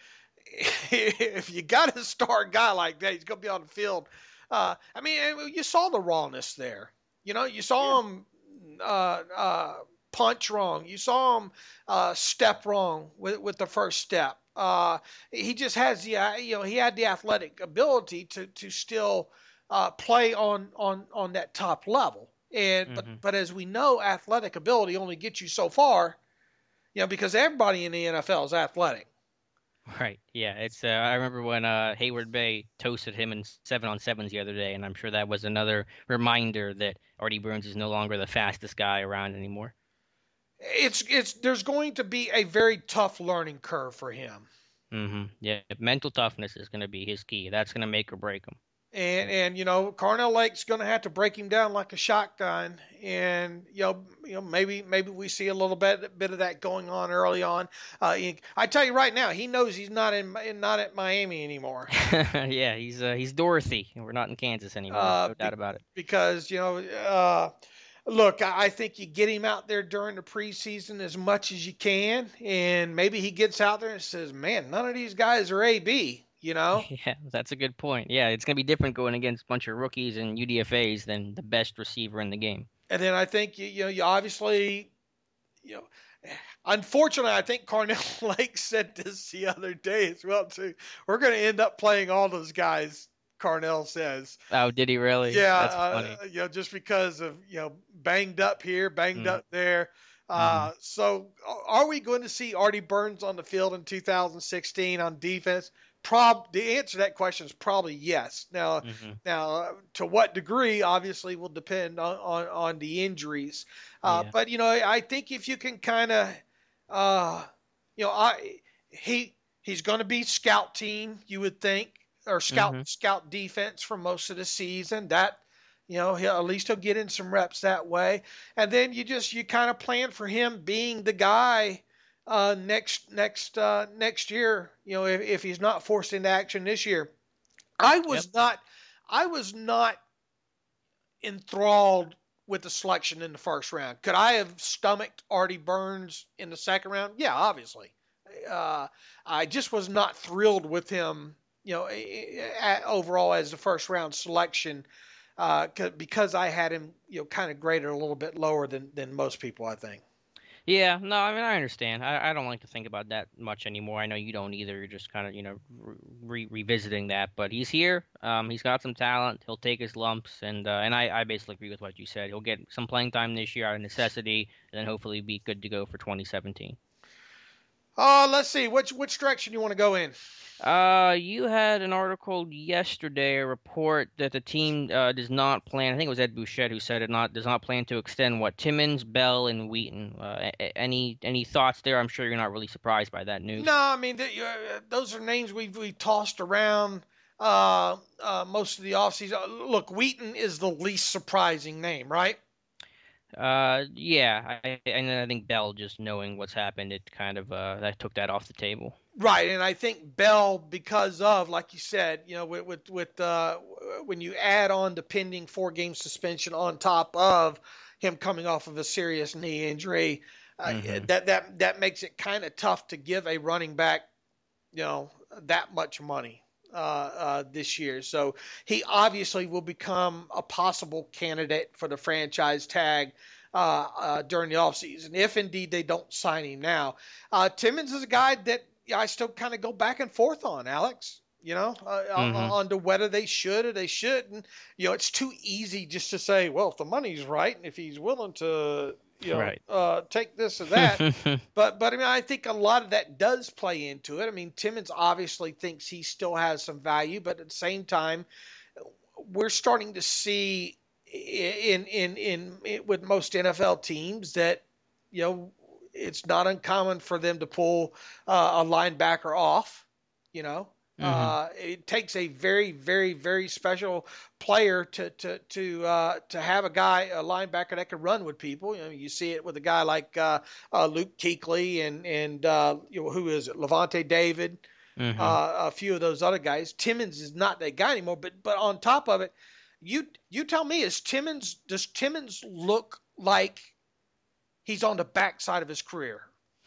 if you got a star guy like that, he's gonna be on the field. Uh, I mean, you saw the rawness there. You know, you Yeah. saw him uh, uh, punch wrong. You saw him uh, step wrong with with the first step. Uh, he just has the uh, you know he had the athletic ability to to still uh, play on on on that top level. And but Mm-hmm. but as we know, athletic ability only gets you so far. You know, because everybody in the N F L is athletic. Right. Yeah. It's. Uh, I remember when uh, Hayward Bay toasted him in seven on sevens the other day, and I'm sure that was another reminder that Artie Burns is no longer the fastest guy around anymore. It's it's there's going to be a very tough learning curve for him. Mm-hmm. Yeah. Mental toughness is going to be his key. That's going to make or break him. And and you know, Carnell Lake's going to have to break him down like a shotgun, and you know, you know, maybe maybe we see a little bit bit of that going on early on. Uh, I tell you right now, he knows he's not in not at Miami anymore. Yeah. He's uh, he's Dorothy, and we're not in Kansas anymore. Uh, No doubt be, about it. because you know, uh, look, I think you get him out there during the preseason as much as you can, and maybe he gets out there and says, "Man, none of these guys are A B." You know, Yeah, that's a good point. Yeah, it's gonna be different going against a bunch of rookies and U D F As than the best receiver in the game. and then I think you, you know, you obviously, you know, unfortunately, I think Carnell Lake said this the other day as well too. We're going to end up playing all those guys. Carnell says, Oh, did he really? yeah, That's uh, funny. you know, just because of you know banged up here, banged Mm-hmm. up there. Mm-hmm. Uh, so, are we going to see Artie Burns on the field in two thousand sixteen on defense? Prob the answer to that question is probably yes. Now, Mm-hmm. now uh, to what degree obviously will depend on on, on the injuries. Uh, Yeah. but you know, I think if you can kind of, uh, you know, I he he's going to be scout team, you would think, or scout Mm-hmm. scout defense for most of the season. That you know, he'll, at least he'll get in some reps that way. And then you just you kind of plan for him being the guy uh, next next uh, next year. You know, if, if he's not forced into action this year. I Yep. was not I was not enthralled with the selection in the first round. Could I have stomached Artie Burns in the second round? Yeah, obviously. Uh, I just was not thrilled with him, you know, overall as the first round selection uh, because I had him, you know, kind of graded a little bit lower than, than most people, I think. Yeah. No, I mean I understand. I, I don't like to think about that much anymore. I know you don't either. You're just kind of you know re- revisiting that. But he's here. Um, he's got some talent. He'll take his lumps, and uh, and I, I basically agree with what you said. He'll get some playing time this year out of necessity, and then hopefully be good to go for twenty seventeen. Uh, let's see. Which which direction you want to go in? Uh, you had an article yesterday, a report that the team uh, does not plan. I think it was Ed Bouchette who said it. Not does not plan to extend what Timmons, Bell, and Wheaton. Uh, a- any any thoughts there? I'm sure you're not really surprised by that news. No, I mean the, uh, those are names we've we tossed around uh, uh, most of the offseason. Look, Wheaton is the least surprising name, right? Uh, yeah, I, and then I think Bell, just knowing what's happened, it kind of uh, that took that off the table. Right, and I think Bell, because of, like you said, you know, with with, with uh, when you add on the pending four game suspension on top of him coming off of a serious knee injury, uh, Mm-hmm. that that that makes it kind of tough to give a running back, you know, that much money uh, uh, this year. So he obviously will become a possible candidate for the franchise tag uh, uh, during the offseason, if indeed they don't sign him now. Uh, Timmons is a guy that I still kind of go back and forth on, Alex. You know, uh, Mm-hmm. on to whether they should or they shouldn't. You know, it's too easy just to say, well, if the money's right and if he's willing to, you know, Right. uh, take this or that. But but I mean, I think a lot of that does play into it. I mean, Timmons obviously thinks he still has some value, but at the same time, we're starting to see in in in, in with most N F L teams that you know it's not uncommon for them to pull uh, a linebacker off. You know, Mm-hmm. uh, it takes a very very very special player to to to uh, to have a guy a linebacker that can run with people. You know, you see it with a guy like uh, uh, Luke Kuechly and and uh, you know who is it, Levante David. Mm-hmm. uh, a few of those other guys. Timmons is not that guy anymore. But but on top of it, you you tell me, is Timmons does Timmons look like he's on the backside of his career?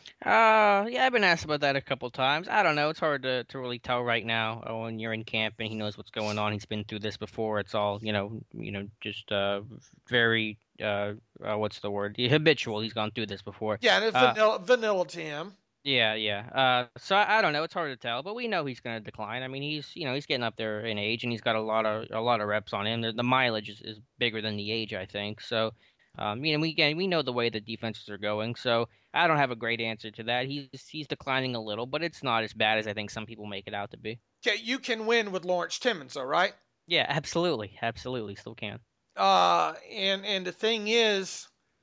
Uh, yeah, I've been asked about that a couple times. I don't know. It's hard to, to really tell right now uh, when you're in camp and he knows what's going on. He's been through this before. It's all, you know, you know, just uh, very uh, uh, what's the word? Habitual. He's gone through this before. Yeah, and it's Uh, vanilla, vanilla to him. yeah, yeah. Uh, so I, I don't know. It's hard to tell, but we know he's going to decline. I mean, he's, you know, he's getting up there in age, and he's got a lot of a lot of reps on him. The, the mileage is, is bigger than the age, I think. So, um, you know, we again we know the way the defenses are going. So I don't have a great answer to that. He's he's declining a little, but it's not as bad as I think some people make it out to be. Okay, you can win with Lawrence Timmons, though, right? Yeah, absolutely, absolutely, still can. Uh, and and the thing is,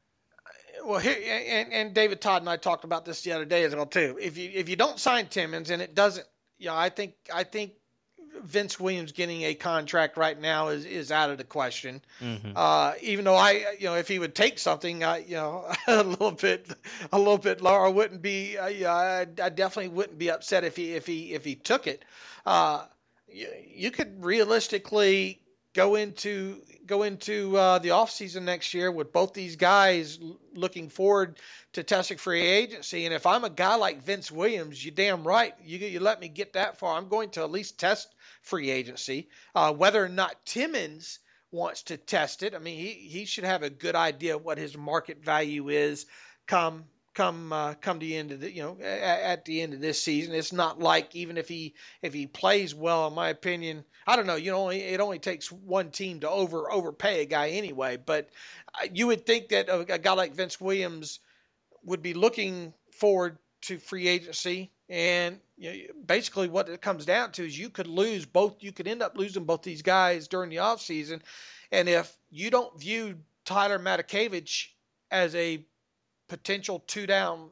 well, here and, and David Todd and I talked about this the other day as well too. If you if you don't sign Timmons and it doesn't, you know, I think I think Vince Williams getting a contract right now is, is out of the question. Mm-hmm. Uh, even though I, you know, if he would take something, uh, you know, a little bit, a little bit lower, I wouldn't be, uh, yeah, I, I definitely wouldn't be upset if he, if he, if he took it. Uh, you, you could realistically go into, go into uh, the offseason next year with both these guys looking forward to testing free agency. And if I'm a guy like Vince Williams, you damn right, you, you let me get that far. I'm going to at least test free agency. Uh, whether or not Timmons wants to test it, I mean, he, he should have a good idea of what his market value is come come uh, come the end of the you know at, at the end of this season. It's not like even if he if he plays well, in my opinion, I don't know. You know, it only takes one team to over overpay a guy anyway. But you would think that a, a guy like Vince Williams would be looking forward to free agency. And you know, basically what it comes down to is you could lose both. You could end up losing both these guys during the offseason. And if you don't view Tyler Matakevich as a potential two down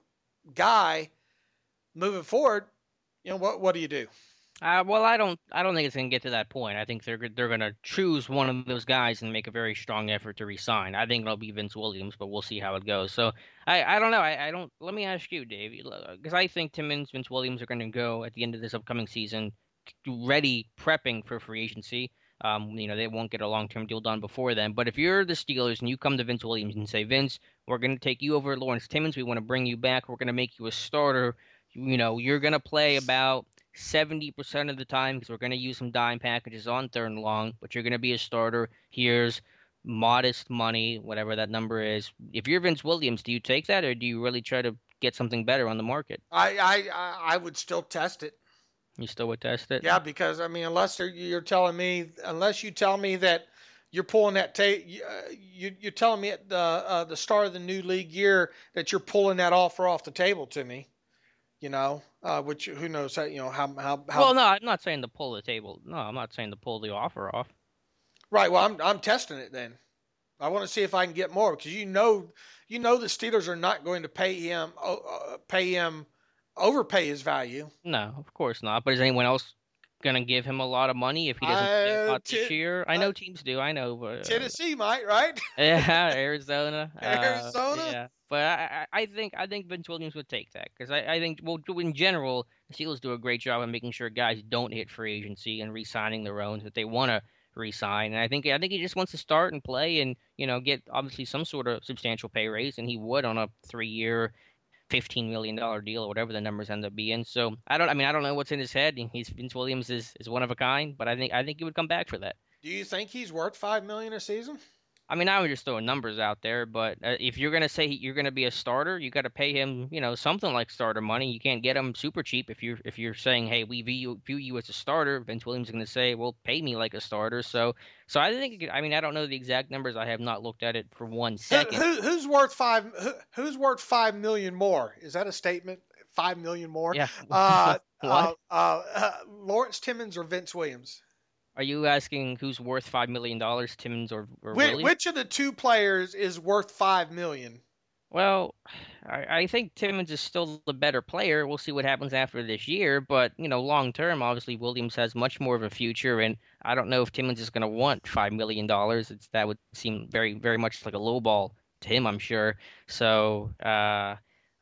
guy moving forward, you know, what, what do you do? Uh, well, I don't. I don't think it's gonna get to that point. I think they're they're gonna choose one of those guys and make a very strong effort to resign. I think it'll be Vince Williams, but we'll see how it goes. So I, I don't know. I, I don't. Let me ask you, Dave, because I think Timmons, Vince Williams are gonna go at the end of this upcoming season, ready, prepping for free agency. Um, you know, they won't get a long term deal done before then. But if you're the Steelers and you come to Vince Williams and say, Vince, we're gonna take you over Lawrence Timmons. We want to bring you back. We're gonna make you a starter. You know, you're gonna play about seventy percent of the time because we're going to use some dime packages on third and long, but you're going to be a starter. Here's modest money, whatever that number is. If you're Vince Williams, do you take that or do you really try to get something better on the market? I I, I would still test it. You still would test it? Yeah, because, I mean, unless you're telling me, unless you tell me that you're pulling that tape, you, you're telling me at the, uh, the start of the new league year that you're pulling that offer off the table to me. You know, uh, which who knows how you know how how how. Well, no, I'm not saying to pull the table. No, I'm not saying to pull the offer off. Right. Well, I'm I'm testing it then. I want to see if I can get more because you know, you know the Steelers are not going to pay him uh, pay him overpay his value. No, of course not. But is anyone else going to give him a lot of money if he doesn't play a lot this year? I know uh, teams do. I know. But, uh, Tennessee might, right? Yeah, Arizona. Arizona. Uh, yeah. But I, I think I think Vince Williams would take that because I, I think well in general the Steelers do a great job of making sure guys don't hit free agency and re-signing their own that they want to re-sign. And I think I think he just wants to start and play and you know get obviously some sort of substantial pay raise, and he would on a three-year, fifteen million dollar deal or whatever the numbers end up being. So I don't I mean I don't know what's in his head. He's Vince Williams is, is one of a kind, but I think I think he would come back for that. Do you think he's worth five million a season? I mean, I was just throwing numbers out there, but uh, if you're going to say you're going to be a starter, you got to pay him, you know, something like starter money. You can't get him super cheap if you're if you're saying, hey, we view, view you as a starter. Vince Williams is going to say, well, pay me like a starter. So, so I think, I mean, I don't know the exact numbers. I have not looked at it for one second. Who, who, who's worth five? Who, who's worth five million more? Is that a statement? Five million more? Yeah. Uh, what? Uh, uh, uh, Lawrence Timmons or Vince Williams? Are you asking who's worth five million dollars, Timmons or, or which, Williams? Which of the two players is worth five million dollars? Well, I, I think Timmons is still the better player. We'll see what happens after this year. But, you know, long term, obviously, Williams has much more of a future. And I don't know if Timmons is going to want five million dollars. It's, that would seem very, very much like a low ball to him, I'm sure. So, uh,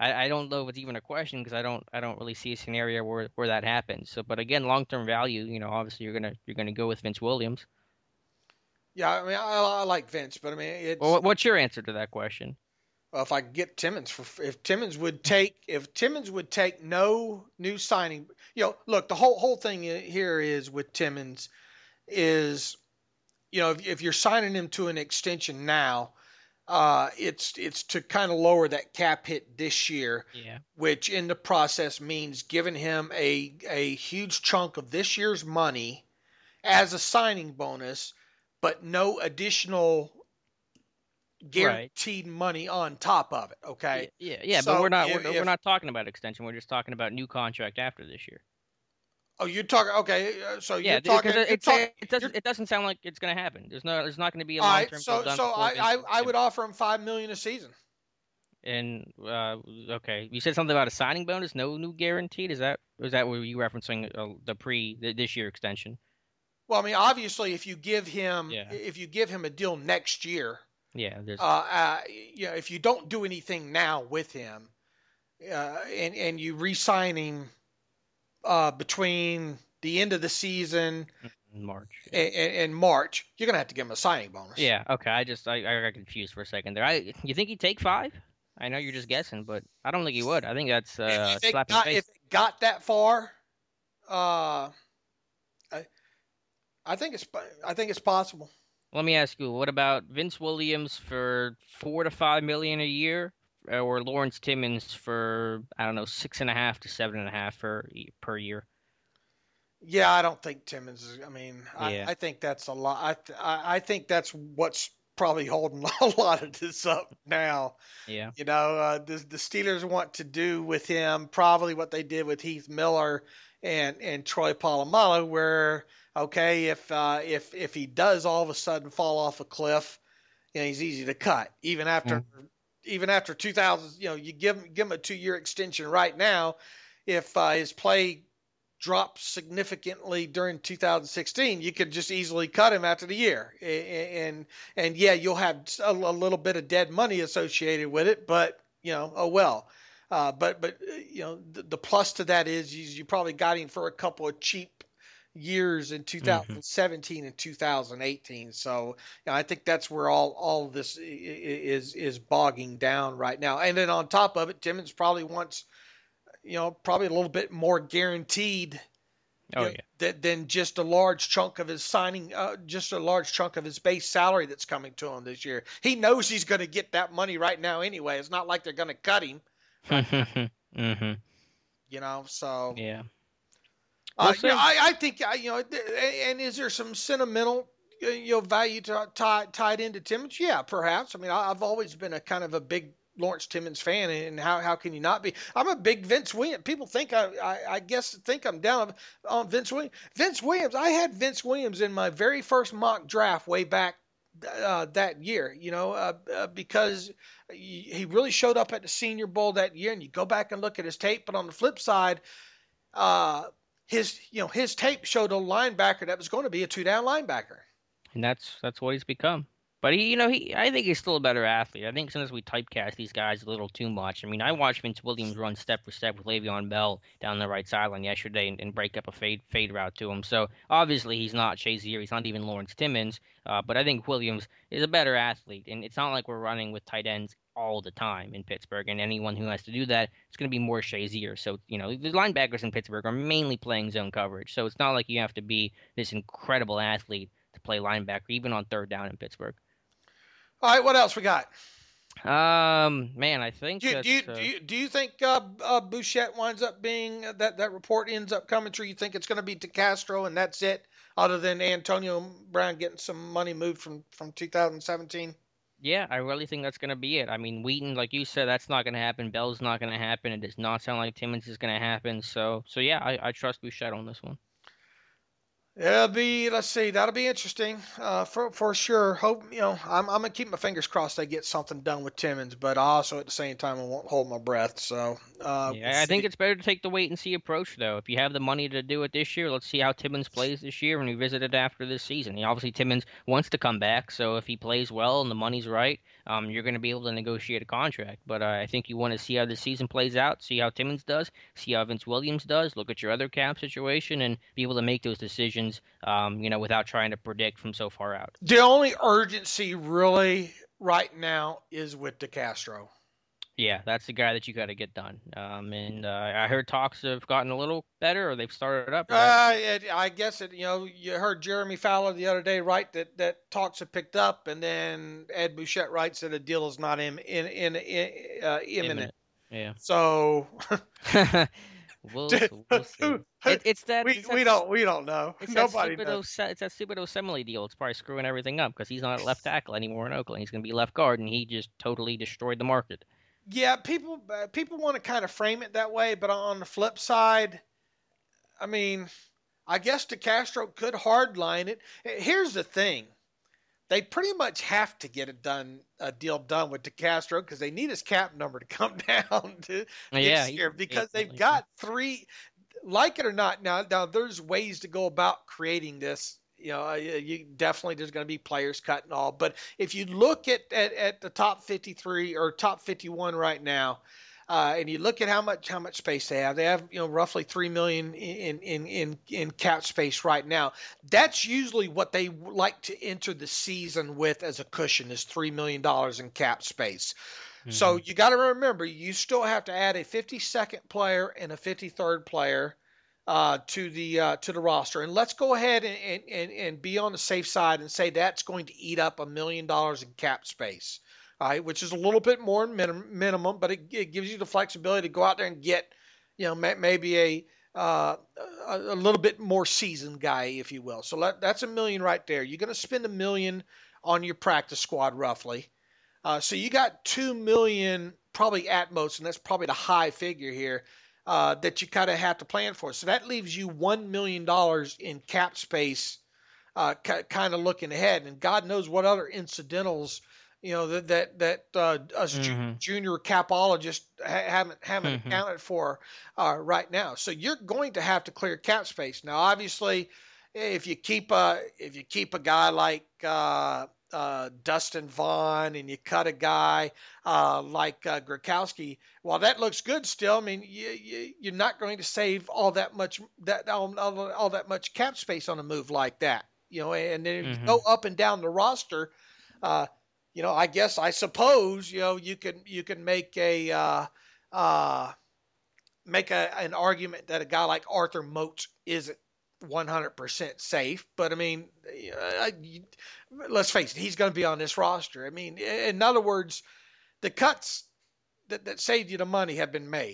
I, I don't know if it's even a question because I don't I don't really see a scenario where, where that happens. So, but again, long term value, you know, obviously you're gonna you're gonna go with Vince Williams. Yeah, I mean, I, I like Vince, but I mean, Well, it's what- what's your answer to that question? well, if I could get Timmons for if Timmons would take if Timmons would take no new signing, you know, look, the whole whole thing here is with Timmons is, you know, if, if you're signing him to an extension now, uh, it's it's to kind of lower that cap hit this year, Yeah. which in the process means giving him a a huge chunk of this year's money as a signing bonus, but no additional Right. guaranteed money on top of it. Yeah, Okay. yeah, yeah. But So we're not if, we're, we're if not talking about extension. We're just talking about new contract after this year. oh, you're talking okay, uh, so you're Yeah, talking because it you're it, talking it you're doesn't it doesn't sound like it's going to happen. There's no there's not going to be a all long right. term deal So done so before I Vince I, moves I him. would offer him five million a season. And uh, okay, you said something about a signing bonus, no new guaranteed. Is that was that were you referencing uh, the pre the, this year extension? Well, I mean, obviously, if you give him Yeah, if you give him a deal next year, yeah. There's uh, uh you know, if you don't do anything now with him, uh, and and you re-sign him uh between the end of the season March. Yeah. and, and March, you're gonna have to give him a signing bonus. Yeah. Okay. I just I, I got confused for a second there. I you think he'd take five? I know you're just guessing, but I don't think he would. I think that's uh, If a it slap in the got face. if it got that far, uh, I I think it's I think it's possible. Let me ask you, what about Vince Williams for four to five million a year, uh, or Lawrence Timmons for I don't know six and a half to seven and a half per per year? Yeah, I don't think Timmons is. I mean, I, Yeah, I think that's a lot. I, th- I I think that's what's probably holding a lot of this up now. yeah. You know, uh, the the Steelers want to do with him probably what they did with Heath Miller and and Troy Polamalu, where okay, if uh, if if he does all of a sudden fall off a cliff, you know, he's easy to cut even after Mm. even after two thousand. You know, you give him give him a two year extension right now. If uh, his play dropped significantly during two thousand sixteen, you could just easily cut him after the year. And and yeah, you'll have a, a little bit of dead money associated with it, but you know, oh well. Uh, but but you know, the, the plus to that is you, you probably got him for a couple of cheap years in Hmm. two thousand seventeen and two thousand eighteen. So you know, I think that's where all all of this is is bogging down right now. And then on top of it, Timmons probably wants, you know, probably a little bit more guaranteed, Oh you know, yeah. than, than just a large chunk of his signing, uh, just a large chunk of his base salary that's coming to him this year. He knows he's going to get that money right now anyway. It's not like they're going to cut him right now, Hmm. you know. So, Yeah. uh, We'll you know, see. I, I think, uh, you know, and is there some sentimental, uh, you know, value to, tied tied into Timmons? Yeah, perhaps. I mean, I, I've always been a kind of a big Lawrence Timmons fan, and how how can you not be? I'm a big Vince Williams. People think I I, I guess think I'm down on Vince Williams. Vince Williams. I had Vince Williams in my very first mock draft way back uh, that year. You know, uh, uh, because he really showed up at the Senior Bowl that year, and you go back and look at his tape. But on the flip side, uh, his you know his tape showed a linebacker that was going to be a two down linebacker. And that's that's what he's become. But he, you know, he I think he's still a better athlete. I think sometimes we typecast these guys a little too much. I mean, I watched Vince Williams run step for step with Le'Veon Bell down the right sideline yesterday and, and break up a fade fade route to him. So obviously he's not Shazier. He's not even Lawrence Timmons. Uh, but I think Williams is a better athlete, and it's not like we're running with tight ends all the time in Pittsburgh. And anyone who has to do that, it's going to be more Shazier. So you know, the linebackers in Pittsburgh are mainly playing zone coverage. So it's not like you have to be this incredible athlete to play linebacker, even on third down in Pittsburgh. All right, what else we got? Um, man, I think Do you, do you, that's uh, do you, do you think uh, uh, Bouchette winds up being uh, that that report ends up coming true? You think it's going to be DeCastro and that's it, other than Antonio Brown getting some money moved from from two thousand seventeen? yeah, I really think that's gonna be it. I mean, Wheaton, like you said, that's not gonna happen. Bell's not gonna happen. It does not sound like Timmons is gonna happen. So, so yeah, I, I trust Bouchette on this one. It'll be, let's see, that'll be interesting uh, for for sure. Hope you know, I'm I'm gonna keep my fingers crossed they get something done with Timmons, but I also at the same time I won't hold my breath. So uh, we'll Yeah, I think see. it's better to take the wait and see approach though. If you have the money to do it this year, let's see how Timmons plays this year and revisit it after this season. He, obviously, Timmons wants to come back, so if he plays well and the money's right, um, you're going to be able to negotiate a contract. But uh, I think you want to see how the season plays out, see how Timmons does, see how Vince Williams does, look at your other cap situation, and be able to make those decisions, um, you know, without trying to predict from so far out. The only urgency really right now is with DeCastro. Yeah, that's the guy that you got to get done. Um, and uh, I heard talks have gotten a little better, or they've started up. Is that Uh, it, I guess it. You know, you heard Jeremy Fowler the other day, right? That that talks have picked up, and then Ed Bouchette writes that a deal is not in, in, in, in uh, imminent. imminent? Yeah. So we'll we'll see. It, it's that we it's that, we don't we don't know. it's that Nobody stupid knows. Ose, it's that stupid Osemele deal. It's probably screwing everything up because he's not at left tackle anymore in Oakland. He's going to be left guard, and he just totally destroyed the market. Yeah, people uh, people want to kind of frame it that way, but on the flip side, I mean, I guess DeCastro could hardline it. Here's the thing. They pretty much have to get it done, a deal done with DeCastro because they need his cap number to come down to Yeah, this he, year because they've definitely. got three, like it or not. Now, now there's ways to go about creating this. You know, uh, you definitely there's going to be players cut and all, but if you look at, at, at the top fifty-three or top fifty-one right now, uh, and you look at how much how much space they have, they have you know roughly three million in in in in cap space right now. That's usually what they like to enter the season with as a cushion is three million dollars in cap space. So Mm-hmm. you got to remember, you still have to add a fifty-second player and a fifty-third player uh, to the uh, to the roster. And let's go ahead and, and, and be on the safe side and say that's going to eat up a million dollars in cap space, all right, which is a little bit more minim- minimum, but it, it gives you the flexibility to go out there and get, you know, may, maybe a, uh, a a little bit more seasoned guy, if you will. So let, that's a million right there. You're going to spend a million on your practice squad roughly. Uh, so you got two million probably at most, and that's probably the high figure here uh, that you kind of have to plan for. So that leaves you one million dollars in cap space, uh, c- kind of looking ahead, and God knows what other incidentals, you know, that that that uh, us ju- Mm-hmm. junior capologists ha- haven't haven't Mm-hmm. accounted for uh, right now. So you're going to have to clear cap space now. Obviously, if you keep a if you keep a guy like uh, uh, Dustin Vaughn and you cut a guy uh, like uh, Gronkowski, while that looks good still, I mean you, you, you're not going to save all that much that all, all, all that much cap space on a move like that. You know, and then if you Mm-hmm. go up and down the roster, uh, you know, I guess I suppose you know you can you can make a uh, uh, make a, an argument that a guy like Arthur Moat isn't one hundred percent safe. But I mean, uh, you, let's face it, he's going to be on this roster. I mean, in other words, the cuts that, that saved you the money have been made.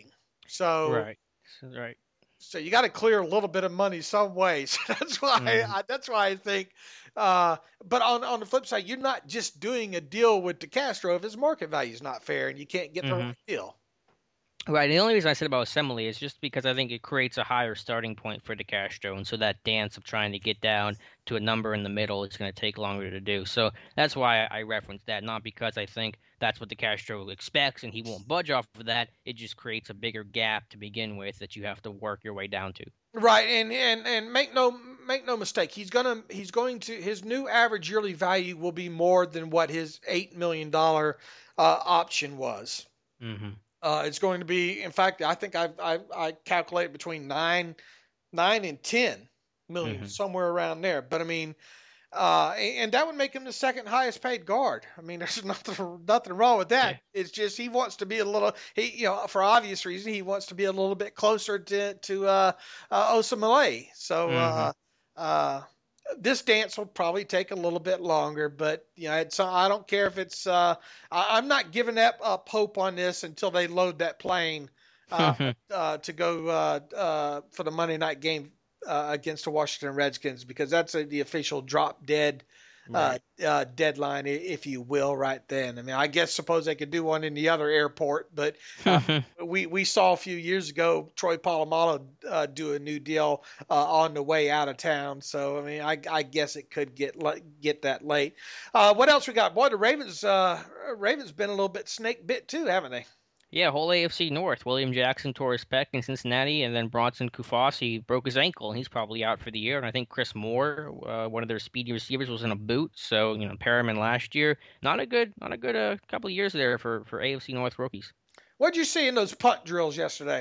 So, Right. Right. so you got to clear a little bit of money some way. So that's why Mm-hmm. I, that's why I think. Uh, but on on the flip side, you're not just doing a deal with DeCastro if his market value is not fair and you can't get the Mm-hmm. right deal. Right. The only reason I said about Assembly is just because I think it creates a higher starting point for DeCastro, and so that dance of trying to get down to a number in the middle is going to take longer to do. So that's why I, I referenced that, not because I think that's what DeCastro expects and he won't budge off of that. It just creates a bigger gap to begin with that you have to work your way down to. Right, and, and and make no make no mistake, he's gonna he's going to his new average yearly value will be more than what his eight million dollar uh, option was. Mm-hmm. Uh, it's going to be, in fact, I think I I, I calculate between nine nine and ten million, Mm-hmm. somewhere around there. But I mean, uh, and that would make him the second highest paid guard. I mean, there's nothing nothing wrong with Yeah. that. It's just he wants to be a little he you know for obvious reason he wants to be a little bit closer to to uh, uh, Osamale. So Mm-hmm. uh, uh, this dance will probably take a little bit longer, but you know, it's, I don't care if it's. Uh, I, I'm not giving up, up hope on this until they load that plane uh, uh, to go uh, uh, for the Monday night game uh, against the Washington Redskins because that's a, the official drop dead uh, Right. uh, deadline, i- if you will, right then. I mean, I guess suppose they could do one in the other airport, but uh, we we saw a few years ago Troy Polamalu uh, do a new deal uh, on the way out of town. So I mean, I, I guess it could get li- get that late. Uh, what else we got? Boy, the Ravens uh, Ravens been a little bit snake bit too, haven't they? Yeah, whole A F C North. William Jackson tore his pec in Cincinnati, and then Bronson Kufasi broke his ankle, and he's probably out for the year. And I think Chris Moore, uh, one of their speedy receivers, was in a boot. So you know, Perriman last year, not a good, not a good uh, couple of years there for for A F C North rookies. What did you see in those punt drills yesterday?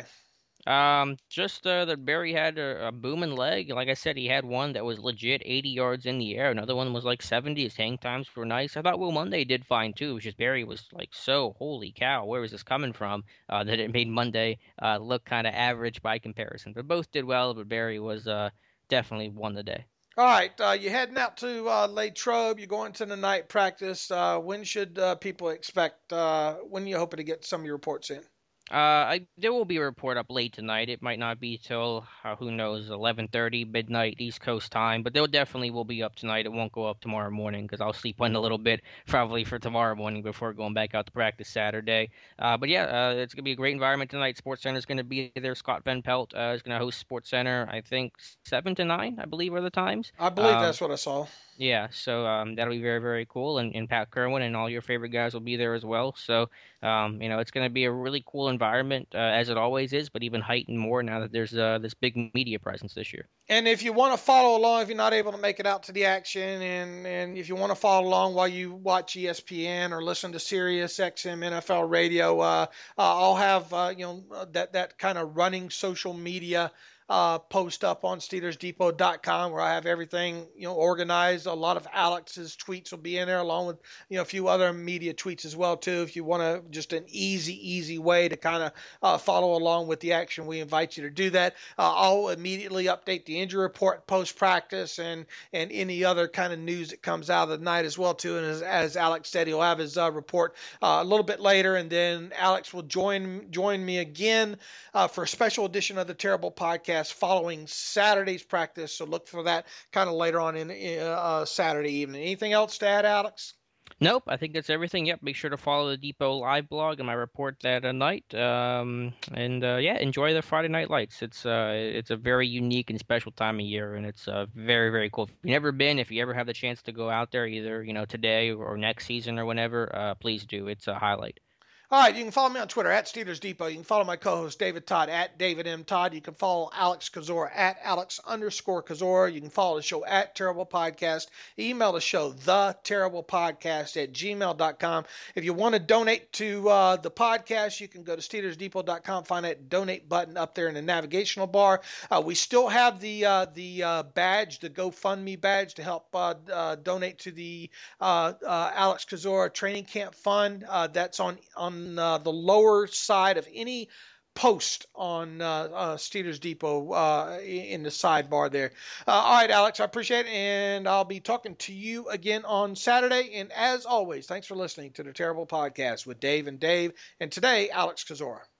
Um, just uh, that Barry had a, a booming leg. Like I said, he had one that was legit eighty yards in the air. Another one was like seventy. His hang times were nice. I thought Will Monday did fine too. It was just Barry was like so holy cow, where was this coming from? Uh, that it made Monday uh look kind of average by comparison. But both did well. But Barry was uh definitely won the day. All right, uh, you're heading out to uh, Latrobe. You're going to the night practice. Uh, when should uh, people expect? Uh, when are you hoping to get some of your reports in? Uh, I there will be a report up late tonight. It might not be till uh, who knows eleven thirty midnight East Coast time, but they'll definitely will be up tonight. It won't go up tomorrow morning because I'll sleep in a little bit probably for tomorrow morning before going back out to practice Saturday. Uh, but yeah, uh, it's gonna be a great environment tonight. Sports Center is gonna be there. Scott Van Pelt uh, is gonna host Sports Center. I think seven to nine, I believe, are the times. I believe Um, that's what I saw. yeah, so um, that'll be very, very cool. And, and Pat Kerwin and all your favorite guys will be there as well. So, um, you know, it's going to be a really cool environment, uh, as it always is, but even heightened more now that there's uh, this big media presence this year. And if you want to follow along, if you're not able to make it out to the action, and, and if you want to follow along while you watch E S P N or listen to Sirius X M N F L Radio, uh, uh, I'll have uh, you know uh, that that kind of running social media uh, post up on Steelers Depot dot com where I have everything you know organized. A lot of Alex's tweets will be in there, along with you know a few other media tweets as well too. If you want to just an easy, easy way to kind of uh, follow along with the action, we invite you to do that. Uh, I'll immediately update the injury report post practice and and any other kind of news that comes out of the night as well too. And as, as Alex said, he'll have his uh, report uh, a little bit later, and then Alex will join join me again uh, for a special edition of the Terrible Podcast following Saturday's practice. So look for that kind of later on in uh, Saturday evening. Anything else to add, Alex? Nope, I think that's everything. Yep, make sure to follow the Depot Live blog and my report that uh, night. Um, and uh, yeah, enjoy the Friday Night Lights. It's uh, it's a very unique and special time of year, and it's uh, very, very cool. If you've never been, if you ever have the chance to go out there, either you know today or next season or whenever, uh, please do. It's a highlight. All right, you can follow me on Twitter at Steelers Depot. You can follow my co-host David Todd at David M. Todd. You can follow Alex Kozora at Alex underscore Kozora. You can follow the show at Terrible Podcast. Email the show, the Terrible Podcast at gmail dot com. If you want to donate to uh, the podcast, you can go to Steelers Depot dot com, find that donate button up there in the navigational bar. Uh, we still have the uh, the uh, badge, the GoFundMe badge to help uh, uh, donate to the uh, uh, Alex Kozora Training Camp Fund. Uh, that's on on Uh, the lower side of any post on uh, uh, Steelers Depot uh, in the sidebar there. Uh, all right, Alex, I appreciate it, and I'll be talking to you again on Saturday. And as always, thanks for listening to the Terrible Podcast with Dave and Dave, and today, Alex Kozora.